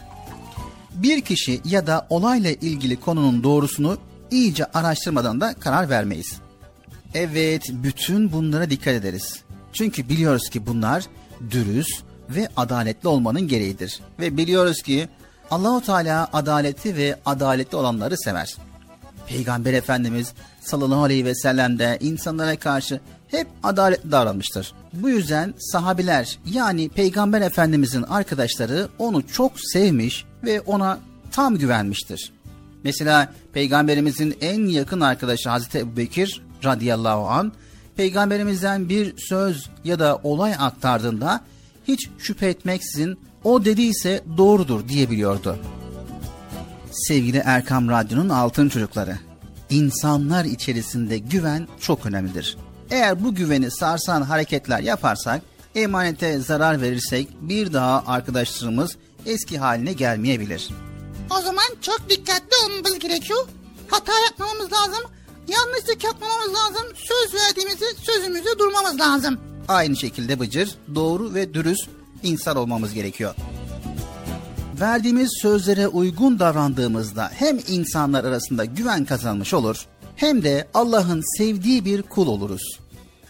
Bir kişi ya da olayla ilgili konunun doğrusunu iyice araştırmadan da karar vermeyiz. Evet, bütün bunlara dikkat ederiz. Çünkü biliyoruz ki bunlar dürüst ve adaletli olmanın gereğidir. Ve biliyoruz ki Allah-u Teala adaleti ve adaletli olanları sever. Peygamber Efendimiz sallallahu aleyhi ve sellem de insanlara karşı hep adaletli davranmıştır. Bu yüzden sahabiler yani Peygamber Efendimizin arkadaşları onu çok sevmiş ve ona tam güvenmiştir. Mesela Peygamberimizin en yakın arkadaşı Hazreti Ebubekir radıyallahu anh, Peygamberimizden bir söz ya da olay aktardığında hiç şüphe etmeksizin o dediyse doğrudur diyebiliyordu. Sevgili Erkam Radyo'nun altın çocukları, insanlar içerisinde güven çok önemlidir. Eğer bu güveni sarsan hareketler yaparsak, emanete zarar verirsek bir daha arkadaşlarımız eski haline gelmeyebilir. O zaman çok dikkatli olmamız gerekiyor. Hata yapmamamız lazım. Yanlışlık yapmamamız lazım. Söz verdiğimizi sözümüzde durmamız lazım. Aynı şekilde Bıcır, doğru ve dürüst insan olmamız gerekiyor. Verdiğimiz sözlere uygun davrandığımızda hem insanlar arasında güven kazanmış olur, hem de Allah'ın sevdiği bir kul oluruz.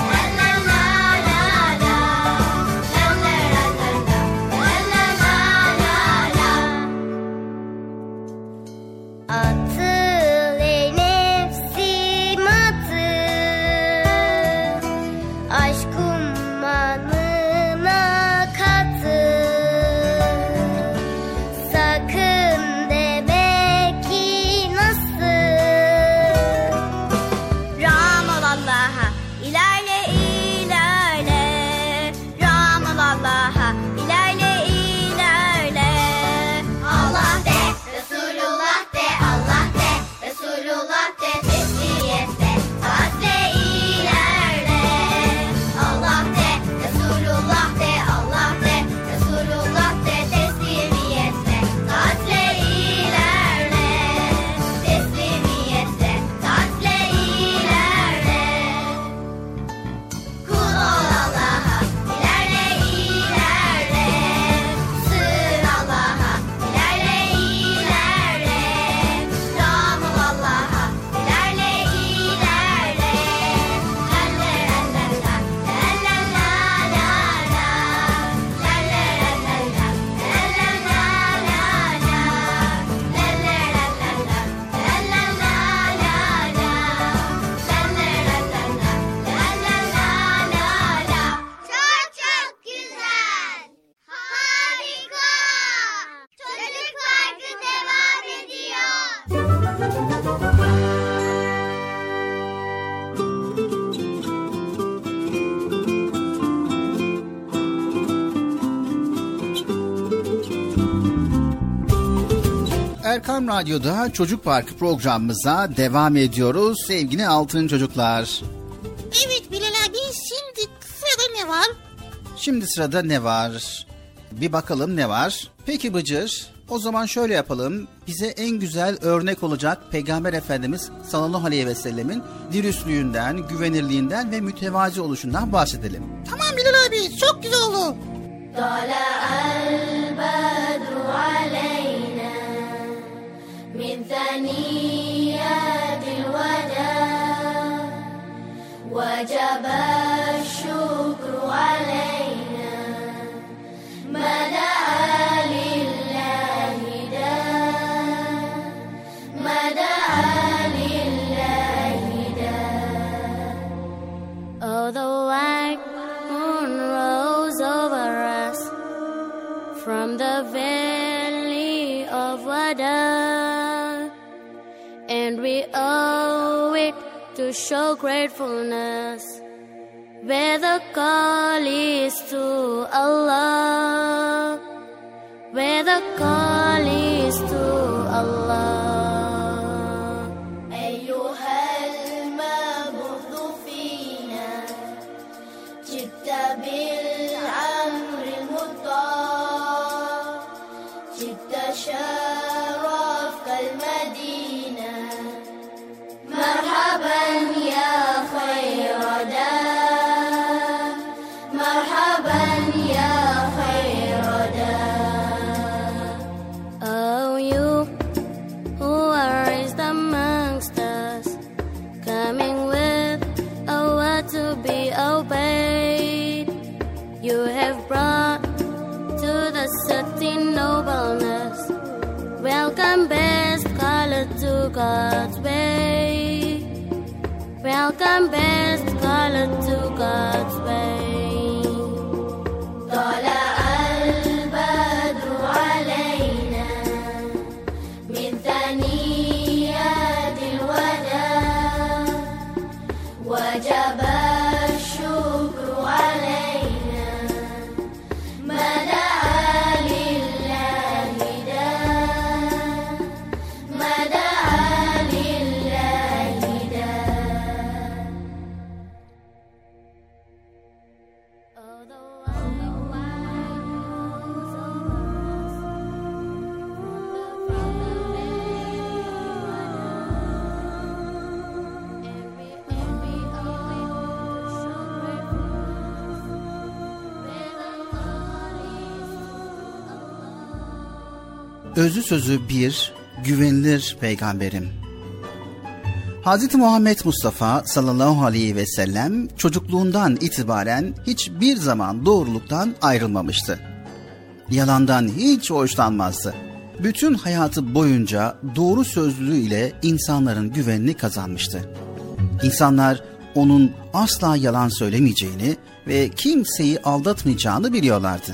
Erkam Radyo'da Çocuk Parkı programımıza devam ediyoruz sevgili altın çocuklar. Evet Bilal abi, şimdi sırada ne var? Şimdi sırada ne var? Bir bakalım ne var? Peki Bıcır, o zaman şöyle yapalım. Bize en güzel örnek olacak Peygamber Efendimiz sallallahu aleyhi ve sellemin dürüstlüğünden, güvenirliğinden ve mütevazi oluşundan bahsedelim. Tamam Bilal abi, çok güzel oldu. من ثنيات الوداع وجب الشكر علينا ما دعا لله داع ما دعا لله داع. Oh, the white moon rose over us from the valley of Wada, and we owe it to show gratefulness, where the call is to Allah, where the call is to Allah. أيها المبعوث فينا جئت بالأمر المطاع جئت شرفت المدينة مرحبا يا خير داع مرحبا يا خير داع. Oh, you who are raised amongst us, coming with a word to be obeyed, you have brought to the city nobleness. Welcome best caller to God's way. Welcome best caller to God's way. طلع البدر علينا من ثنيات الوداع وجب الشكر علينا ما دعا لله داع ما دعا لله داع. Özü sözü bir, güvenilir peygamberim. Hz. Muhammed Mustafa sallallahu aleyhi ve sellem çocukluğundan itibaren hiçbir zaman doğruluktan ayrılmamıştı. Yalandan hiç hoşlanmazdı. Bütün hayatı boyunca doğru sözlülüğü ile insanların güvenini kazanmıştı. İnsanlar onun asla yalan söylemeyeceğini ve kimseyi aldatmayacağını biliyorlardı.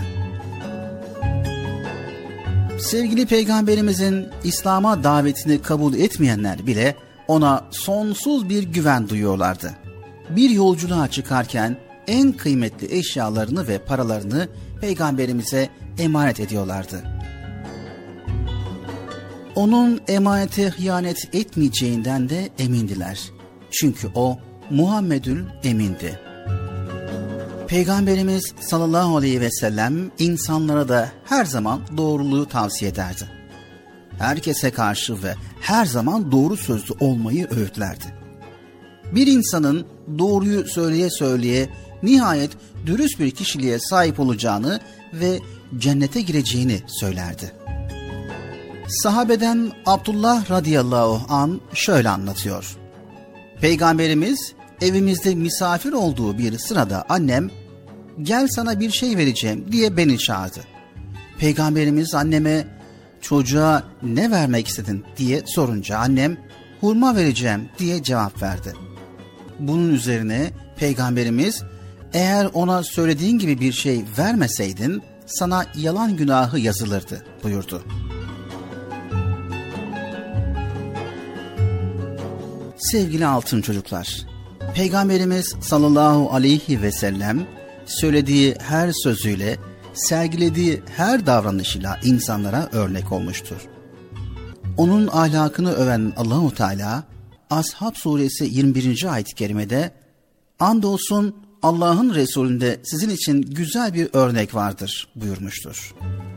Sevgili Peygamberimizin İslam'a davetini kabul etmeyenler bile ona sonsuz bir güven duyuyorlardı. Bir yolculuğa çıkarken en kıymetli eşyalarını ve paralarını Peygamberimize emanet ediyorlardı. Onun emanete hıyanet etmeyeceğinden de emindiler. Çünkü o Muhammedül Emin'di. Peygamberimiz sallallahu aleyhi ve sellem insanlara da her zaman doğruluğu tavsiye ederdi. Herkese karşı ve her zaman doğru sözlü olmayı öğütlerdi. Bir insanın doğruyu söyleye söyleye nihayet dürüst bir kişiliğe sahip olacağını ve cennete gireceğini söylerdi. Sahabeden Abdullah radıyallahu an şöyle anlatıyor. Peygamberimiz evimizde misafir olduğu bir sırada annem gel sana bir şey vereceğim diye beni çağırdı. Peygamberimiz anneme çocuğa ne vermek istedin diye sorunca annem hurma vereceğim diye cevap verdi. Bunun üzerine Peygamberimiz eğer ona söylediğin gibi bir şey vermeseydin sana yalan günahı yazılırdı buyurdu. Sevgili altın çocuklar, Peygamberimiz sallallahu aleyhi ve sellem söylediği her sözüyle, sergilediği her davranışıyla insanlara örnek olmuştur. onun ahlakını öven Allahu Teala Ashab suresi yirmi birinci ayet-i kerimede andolsun Allah'ın Resulü'nde sizin için güzel bir örnek vardır buyurmuştur.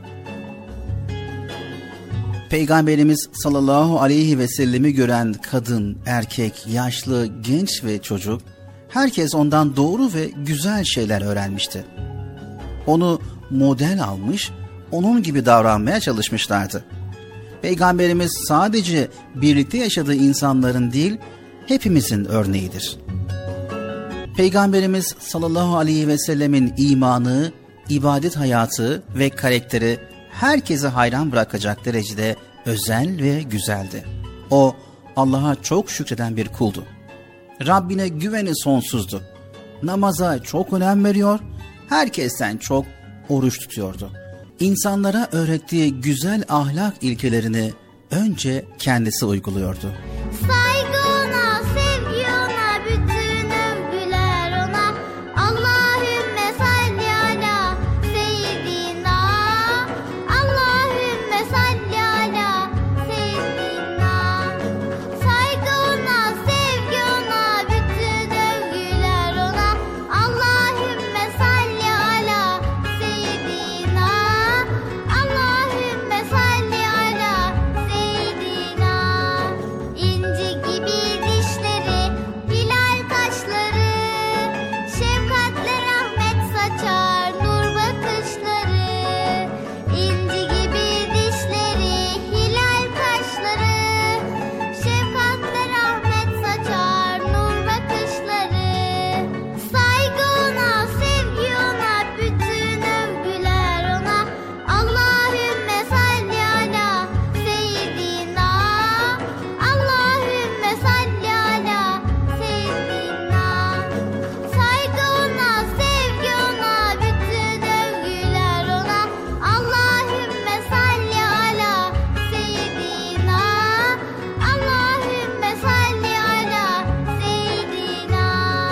Peygamberimiz sallallahu aleyhi ve sellemi gören kadın, erkek, yaşlı, genç ve çocuk herkes ondan doğru ve güzel şeyler öğrenmişti. Onu model almış, onun gibi davranmaya çalışmışlardı. Peygamberimiz sadece birlikte yaşadığı insanların değil, hepimizin örneğidir. Peygamberimiz sallallahu aleyhi ve sellemin imanı, ibadet hayatı ve karakteri herkese hayran bırakacak derecede özel ve güzeldi. O Allah'a çok şükreden bir kuldu. Rabbine güveni sonsuzdu. Namaza çok önem veriyor, herkesten çok oruç tutuyordu. İnsanlara öğrettiği güzel ahlak ilkelerini önce kendisi uyguluyordu. Saygı ona, sevgi ona, bütün övgüler ona. Allahümme salli ala seyyidina. Allahümme salli ala seyyidina. Saygı ona, sevgi ona, bütün övgüler ona. Allahümme salli ala seyyidina. Allahümme salli ala seyyidina. İnci gibi dişleri, hilal kaşları, şefkatle rahmet saçar nur bakışları. İnci gibi dişleri, hilal kaşları, şefkatle rahmet saçar nur bakışları. Saygı ona, sevgi ona, bütün övgüler ona. Allahümme salli ala seyyidina. Allahümme salli ala seyyidina. Saygı ona, sevgi ona, bütün övgüler ona. Allahümme salli ala seyyidina. Allahümme salli ala seyyidina.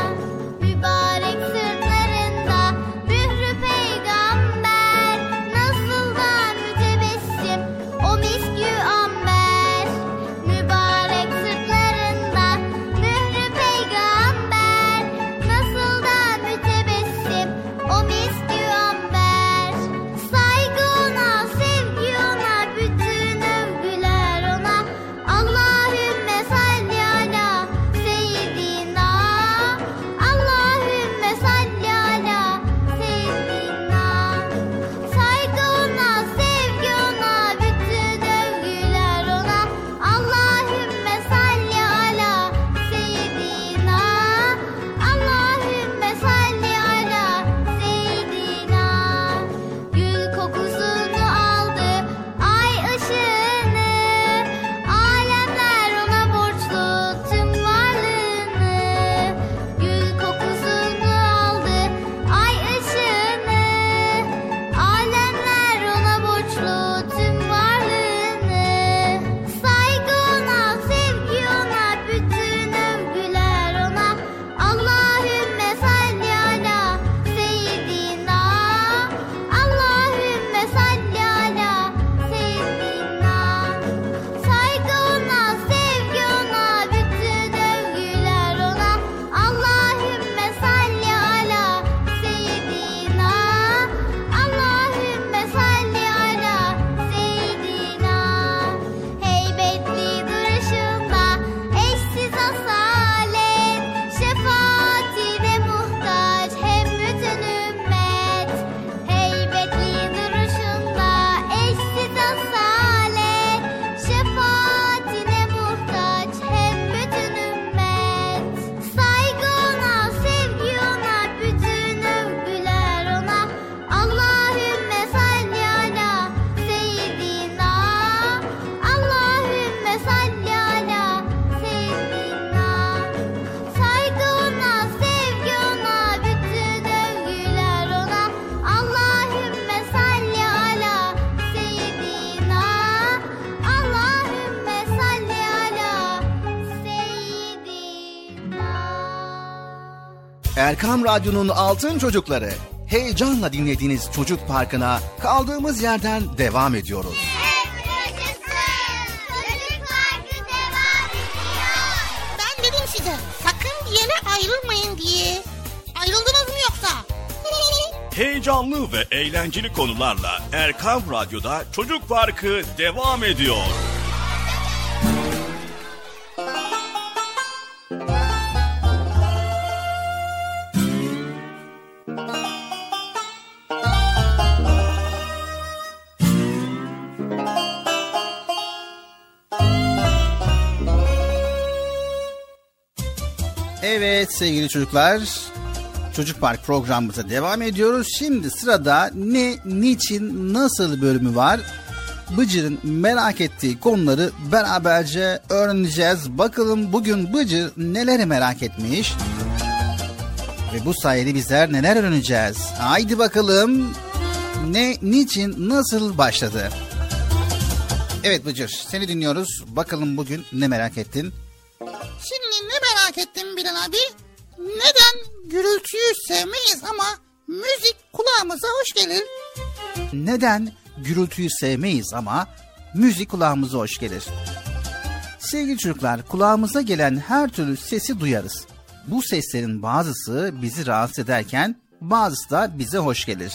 Mübarek sırtlarında mührü peygamber, nasıl da mütebessim o miskü amber. Mübarek sırtlarında mührü peygamber, nasıl da mütebessim o miskü amber. Saygı ona, sevgi ona, bütün övgüler ona. Allahümme salli ala seyyidina. Allahümme salli ala seyyidina. Saygı ona, sevgi ona, bütün övgüler ona. Allahümme salli ala seyyidina. Allahümme salli ala seyyidina. Gül kokusunu aldı, ay ışığını, alemler ona borçlu tüm varlığını. Gül kokusunu aldı, ay ışığını, alemler ona borçlu tüm varlığını. Saygı ona, sevgi ona, bütün övgüler ona. Allahümme salli ala seyyidina. Allahümme salli ala seyyidina. Saygı ona, sevgi ona, bütün övgüler ona. Allahümme salli ala seyyidina. Allahümme salli ala seyyidina. Heybetli duruşunda eşsiz asalet, şefaatine muhtaç hem bütün ümmet. Heybetli duruşunda eşsiz asalet, şefaatine muhtaç hem bütün ümmet. Saygı ona, sevgi ona, bütün övgüler ona. Allahümme salli ala seyyidina. Allahümme salli ala seyyidina. Saygı ona, sevgi ona, bütün övgüler ona. Allahümme salli ala seyyidina. Allahümme salli ala seyyidina. Erkam Radyo'nun Altın Çocukları. Heyecanla dinlediğiniz Çocuk Parkı'na kaldığımız yerden devam ediyoruz. Hep yaşasın çocuk yapmayın diye. Ayrıldınız mı yoksa? Heyecanlı ve eğlenceli konularla Erkam Radyo'da Çocuk Parkı devam ediyor. Evet sevgili çocuklar, Çocuk Park programımıza devam ediyoruz. Şimdi sırada ne, niçin, nasıl bölümü var. Bıcır'ın merak ettiği konuları beraberce öğreneceğiz. Bakalım bugün Bıcır neleri merak etmiş ve bu sayede bizler neler öğreneceğiz. Haydi bakalım, ne, niçin, nasıl başladı. Evet Bıcır, seni dinliyoruz. Bakalım bugün ne merak ettin? Şimdi ne merak ettim Bilal abi? Neden gürültüyü sevmeyiz ama müzik kulağımıza hoş gelir? Neden gürültüyü sevmeyiz ama müzik kulağımıza hoş gelir? Sevgili çocuklar, kulağımıza gelen her türlü sesi duyarız. Bu seslerin bazısı bizi rahatsız ederken bazısı da bize hoş gelir.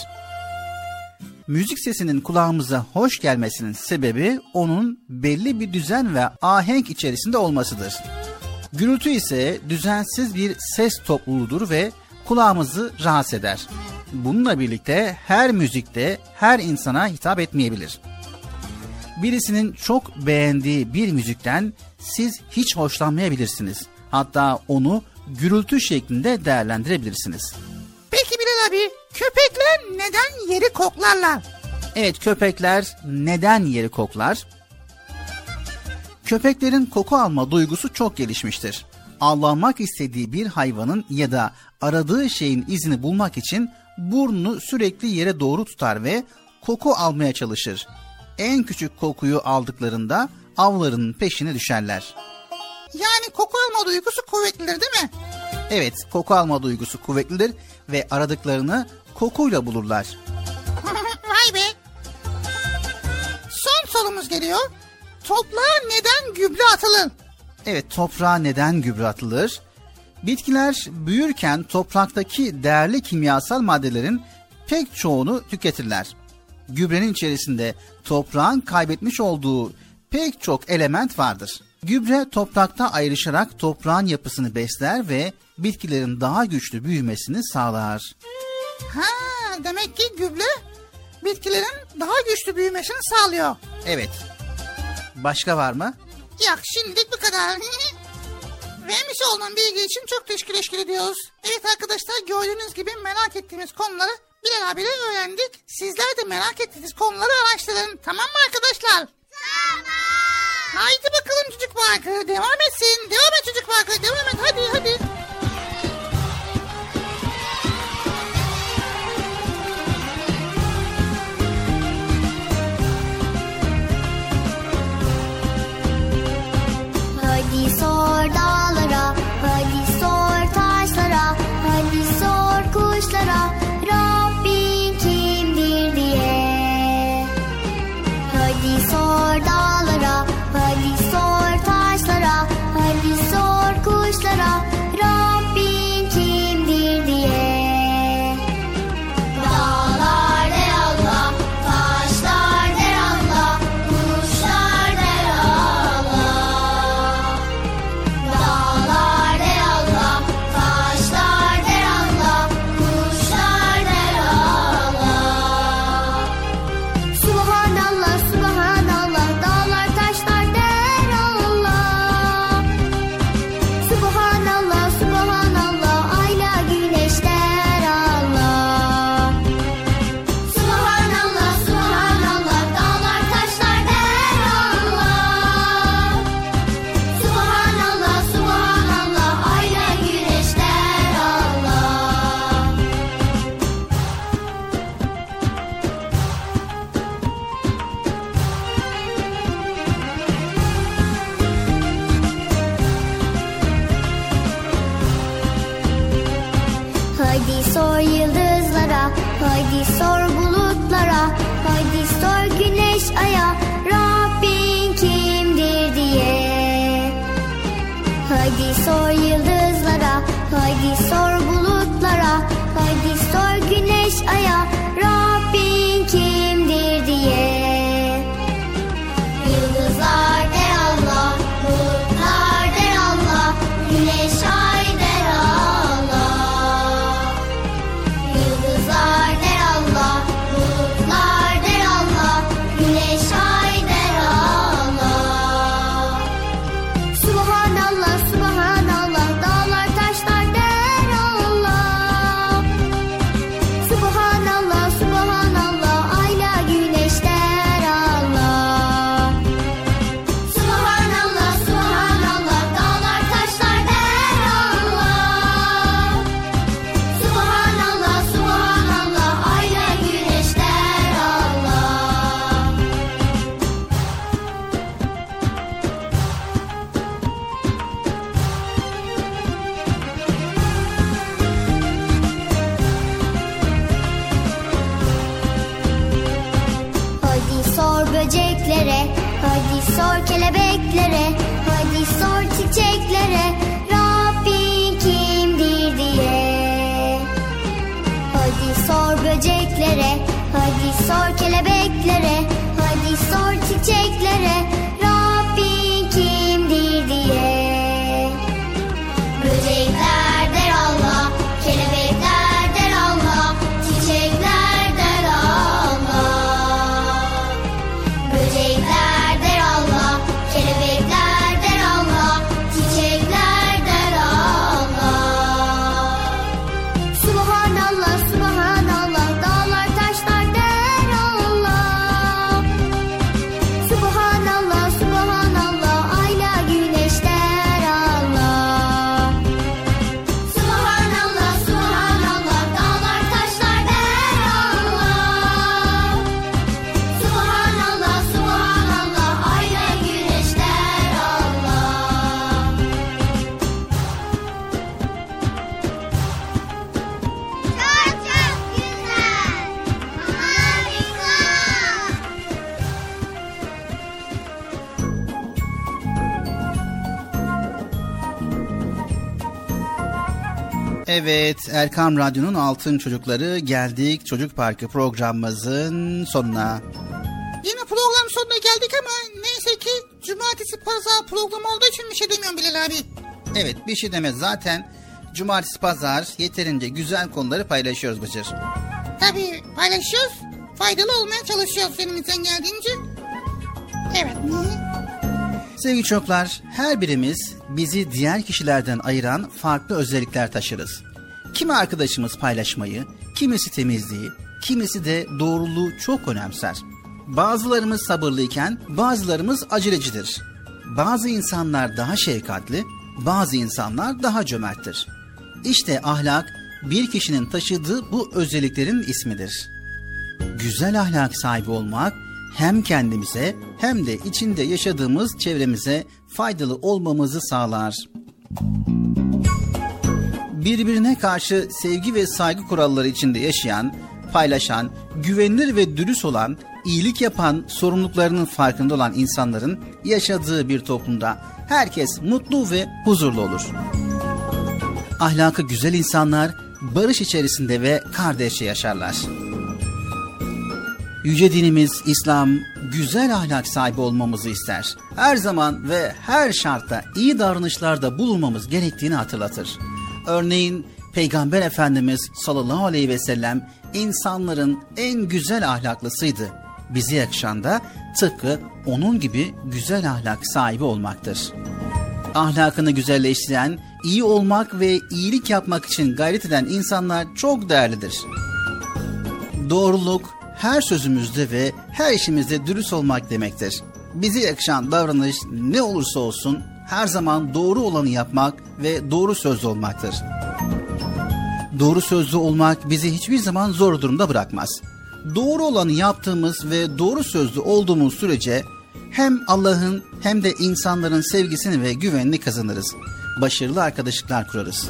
Müzik sesinin kulağımıza hoş gelmesinin sebebi onun belli bir düzen ve ahenk içerisinde olmasıdır. Gürültü ise düzensiz bir ses topluluğudur ve kulağımızı rahatsız eder. Bununla birlikte her müzikte her insana hitap etmeyebilir. Birisinin çok beğendiği bir müzikten siz hiç hoşlanmayabilirsiniz. Hatta onu gürültü şeklinde değerlendirebilirsiniz. Peki Bilal abi, köpekler neden yeri koklarlar? Evet, köpekler neden yeri koklar? Köpeklerin koku alma duygusu çok gelişmiştir. Avlanmak istediği bir hayvanın ya da aradığı şeyin izini bulmak için burnunu sürekli yere doğru tutar ve koku almaya çalışır. En küçük kokuyu aldıklarında avlarının peşine düşerler. Yani koku alma duygusu kuvvetlidir değil mi? Evet, koku alma duygusu kuvvetlidir ve aradıklarını kokuyla bulurlar. Vay be! Son sorumuz geliyor. Toprağa neden gübre atılır? Evet, toprağa neden gübre atılır? Bitkiler büyürken topraktaki değerli kimyasal maddelerin pek çoğunu tüketirler. Gübrenin içerisinde toprağın kaybetmiş olduğu pek çok element vardır. Gübre toprakta ayrışarak toprağın yapısını besler ve bitkilerin daha güçlü büyümesini sağlar. Ha, demek ki gübre bitkilerin daha güçlü büyümesini sağlıyor. Evet. Başka var mı? Yok, şimdilik bu kadar. Vermiş olduğum bilgi için çok teşekkür ediyoruz. Evet arkadaşlar, gördüğünüz gibi merak ettiğimiz konuları Bilal abiyle öğrendik. Sizler de merak ettiğiniz konuları araştırın. Tamam mı arkadaşlar? Tamam. Haydi bakalım Çocuk Parkı devam etsin. Devam et Çocuk Parkı, devam et, hadi hadi. Hadi sor dağlara, hadi sor taşlara, hadi sor kuşlara, Rabbin kimdir diye. Hadi sor dağlara, hadi sor taşlara, hadi sor kuşlara, Rabbin kimdir diye. Dağlar der Allah, taşlar der Allah, kuşlar der Allah. Dağlar der Allah, taşlar der Allah, kuşlar der Allah. Subhanallah, subhanallah, dağlar taşlar der Allah. Subhanallah, subhanallah, ayla güneş der Allah. Subhanallah, subhanallah, dağlar taşlar der Allah. Subhanallah, subhanallah, ayla güneş der Allah. Hadi sor yıldızlara, hadi sor bulutlara, hadi sor güneş aya, Rabbin kimdir diye. Hadi sor yıldızlara, hadi sor sor kelebeklere, hadi sor çiçeklere, Rabbin kimdir diye. Hadi sor böceklere, hadi sor kelebeklere, hadi sor çiçeklere, Rabbin kimdir diye. Böcekler der Allah, kelebekler der Allah, çiçekler der Allah. Böcekler der Allah, kelebekler der Allah, çiçekler der Allah. Subhanallah, subhanallah, dağlar taşlar der Allah. Subhanallah, subhanallah, ayla güneş der Allah. Subhanallah, subhanallah, dağlar taşlar der Allah. Subhanallah, subhanallah, ayla güneş der Allah. Çok çok güzel, harika. Evet, Erkam Radyo'nun Altın Çocukları, geldik Çocuk Parkı programımızın sonuna. Yine program sonuna geldik ama neyse ki cumartesi pazar programı olduğu için bir şey demiyorum Bilal abi. Evet, bir şey demez zaten. Cumartesi pazar yeterince güzel konuları paylaşıyoruz Bıcır. Tabii paylaşıyoruz, faydalı olmaya çalışıyoruz elimizden geldiğince. Evet. Sevgili çocuklar, her birimiz bizi diğer kişilerden ayıran farklı özellikler taşırız. Kimi arkadaşımız paylaşmayı, kimisi temizliği, kimisi de doğruluğu çok önemser. Bazılarımız sabırlıyken bazılarımız acelecidir. Bazı insanlar daha şefkatli, bazı insanlar daha cömerttir. İşte ahlak bir kişinin taşıdığı bu özelliklerin ismidir. Güzel ahlak sahibi olmak hem kendimize hem de içinde yaşadığımız çevremize faydalı olmamızı sağlar. Birbirine karşı sevgi ve saygı kuralları içinde yaşayan, paylaşan, güvenilir ve dürüst olan, iyilik yapan, sorumluluklarının farkında olan insanların yaşadığı bir toplumda herkes mutlu ve huzurlu olur. Ahlakı güzel insanlar barış içerisinde ve kardeşçe yaşarlar. Yüce dinimiz İslam güzel ahlak sahibi olmamızı ister. Her zaman ve her şartta iyi davranışlarda bulunmamız gerektiğini hatırlatır. Örneğin Peygamber Efendimiz sallallahu aleyhi ve sellem insanların en güzel ahlaklısıydı. Bize yakışan da tıpkı onun gibi güzel ahlak sahibi olmaktır. Ahlakını güzelleştiren, iyi olmak ve iyilik yapmak için gayret eden insanlar çok değerlidir. Doğruluk her sözümüzde ve her işimizde dürüst olmak demektir. Bize yakışan davranış ne olursa olsun her zaman doğru olanı yapmak ve doğru sözlü olmaktır. Doğru sözlü olmak bizi hiçbir zaman zor durumda bırakmaz. Doğru olanı yaptığımız ve doğru sözlü olduğumuz sürece hem Allah'ın hem de insanların sevgisini ve güvenini kazanırız. Başarılı arkadaşlıklar kurarız.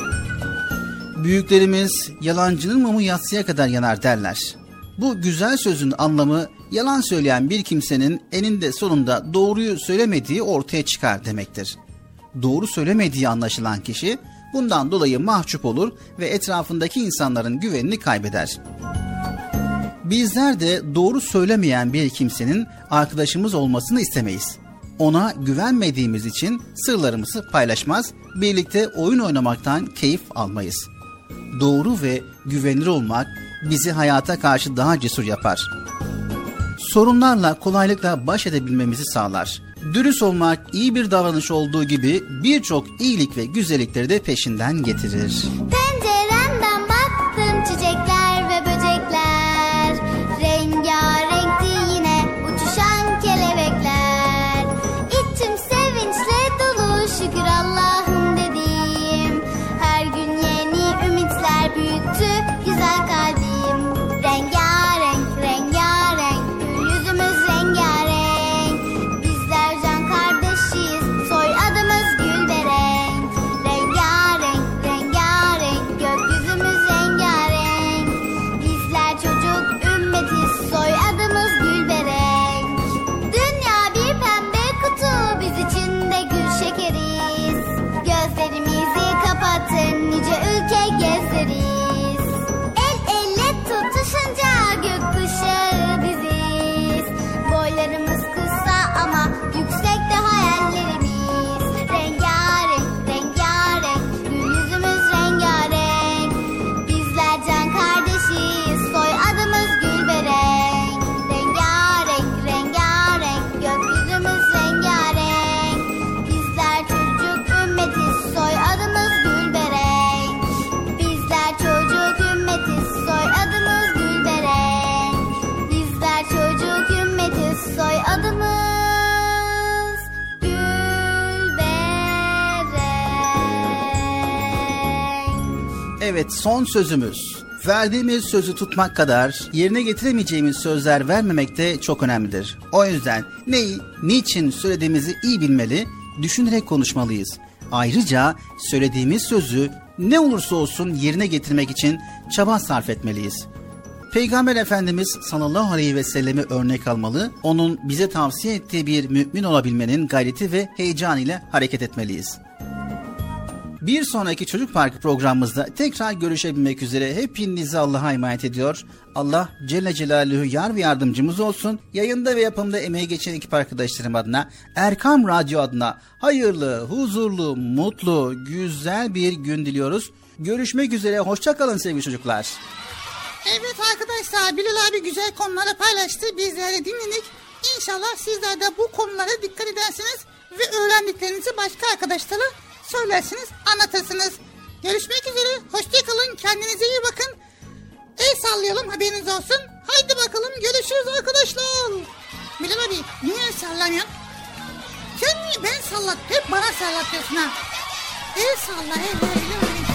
Büyüklerimiz yalancının mumu yatsıya kadar yanar derler. Bu güzel sözün anlamı yalan söyleyen bir kimsenin eninde sonunda doğruyu söylemediği ortaya çıkar demektir. Doğru söylemediği anlaşılan kişi bundan dolayı mahcup olur ve etrafındaki insanların güvenini kaybeder. Bizler de doğru söylemeyen bir kimsenin arkadaşımız olmasını istemeyiz. Ona güvenmediğimiz için sırlarımızı paylaşmaz, birlikte oyun oynamaktan keyif almayız. Doğru ve güvenilir olmak bizi hayata karşı daha cesur yapar. Sorunlarla kolaylıkla baş edebilmemizi sağlar. Dürüst olmak iyi bir davranış olduğu gibi birçok iyilik ve güzellikleri de peşinden getirir. Penceremden baktım çiçekler ve böcekler, rengarenkti yine uçuşan kelebekler. İçim sevinçle dolu şükür Allah'ım dediğim, her gün yeni ümitler büyüttü güzel kalbim. Rengarenk rengarenk gül yüzümüz rengarenk, bizler can kardeşiz soy adımız Gülberenk. Rengarenk rengarenk Evet, son sözümüz. Verdiğimiz sözü tutmak kadar yerine getiremeyeceğimiz sözler vermemek de çok önemlidir. O yüzden neyi, niçin söylediğimizi iyi bilmeli, düşünerek konuşmalıyız. Ayrıca söylediğimiz sözü ne olursa olsun yerine getirmek için çaba sarf etmeliyiz. Peygamber Efendimiz sallallahu aleyhi ve sellemi örnek almalı, onun bize tavsiye ettiği bir mümin olabilmenin gayreti ve heyecanı ile hareket etmeliyiz. Bir sonraki Çocuk Parkı programımızda tekrar görüşebilmek üzere hepinizi Allah'a emanet ediyor. Allah Celle Celaluhu yar ve yardımcımız olsun. Yayında ve yapımda emeği geçen ekip arkadaşlarım adına, Erkam Radyo adına hayırlı, huzurlu, mutlu, güzel bir gün diliyoruz. Görüşmek üzere, hoşça kalın sevgili çocuklar. Evet arkadaşlar, Bilal abi güzel konuları paylaştı. Bizler de dinledik. İnşallah sizler de bu konulara dikkat edersiniz ve öğrendiklerinizi başka arkadaşlara söylersiniz, anlatırsınız. Görüşmek üzere, hoşça kalın, kendinize iyi bakın. El sallayalım, haberiniz olsun. Haydi bakalım, görüşürüz arkadaşlar. Bilal abi, niye el sallamıyorsun? Sen niye ben sallat, hep bana sallatıyorsun ha. El salla, el, el, el, el.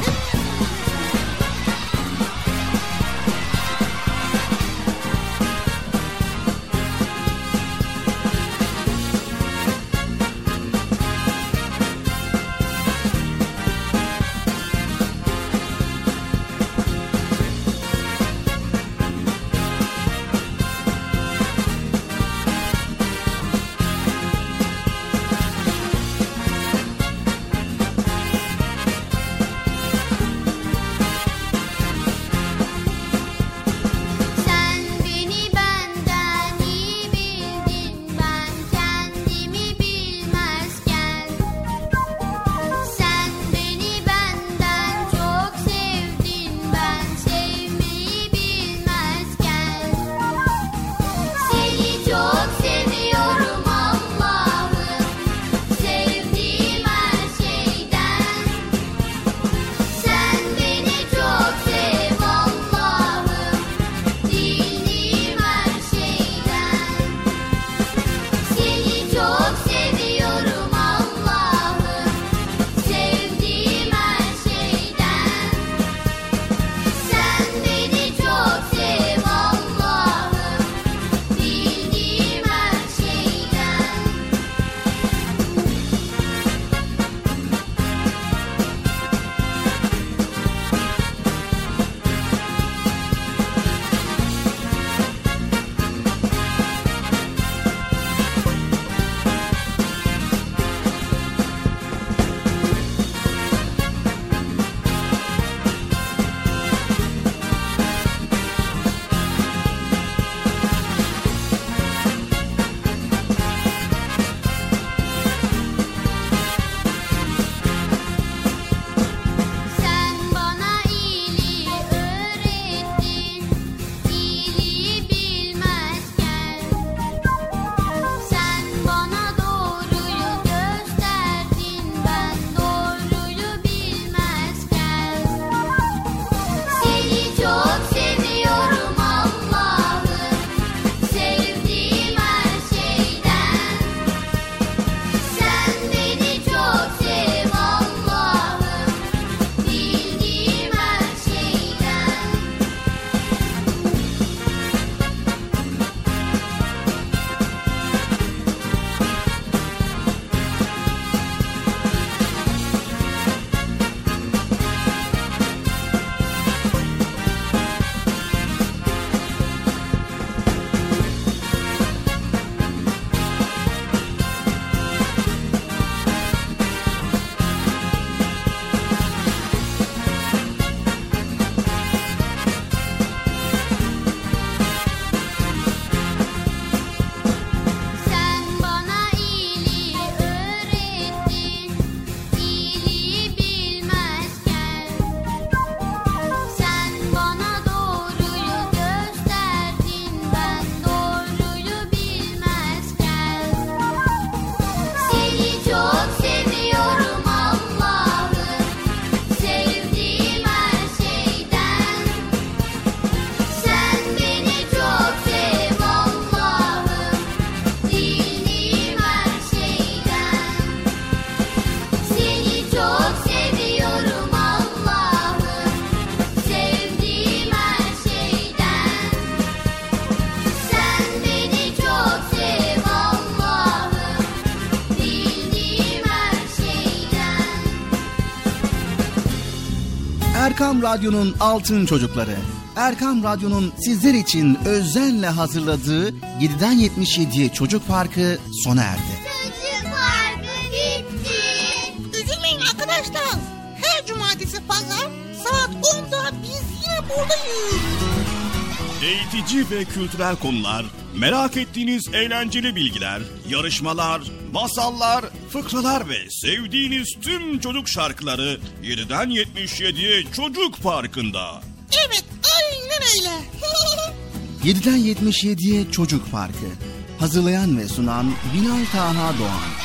Erkam Radyo'nun altın çocukları. Erkam Radyo'nun sizler için özenle hazırladığı yediden yetmiş yediye Çocuk Parkı sona erdi. Çocuk Parkı bitti. Üzülmeyin arkadaşlar. Her cumartesi pazar saat onda biz yine buradayız. Eğitici ve kültürel konular, merak ettiğiniz eğlenceli bilgiler, yarışmalar, masallar, fıkralar ve sevdiğiniz tüm çocuk şarkıları yediden yetmiş yediye Çocuk Parkı'nda. Evet, aynen öyle. yediden yetmiş yediye Çocuk Parkı. Hazırlayan ve sunan Bilal Taha Doğan.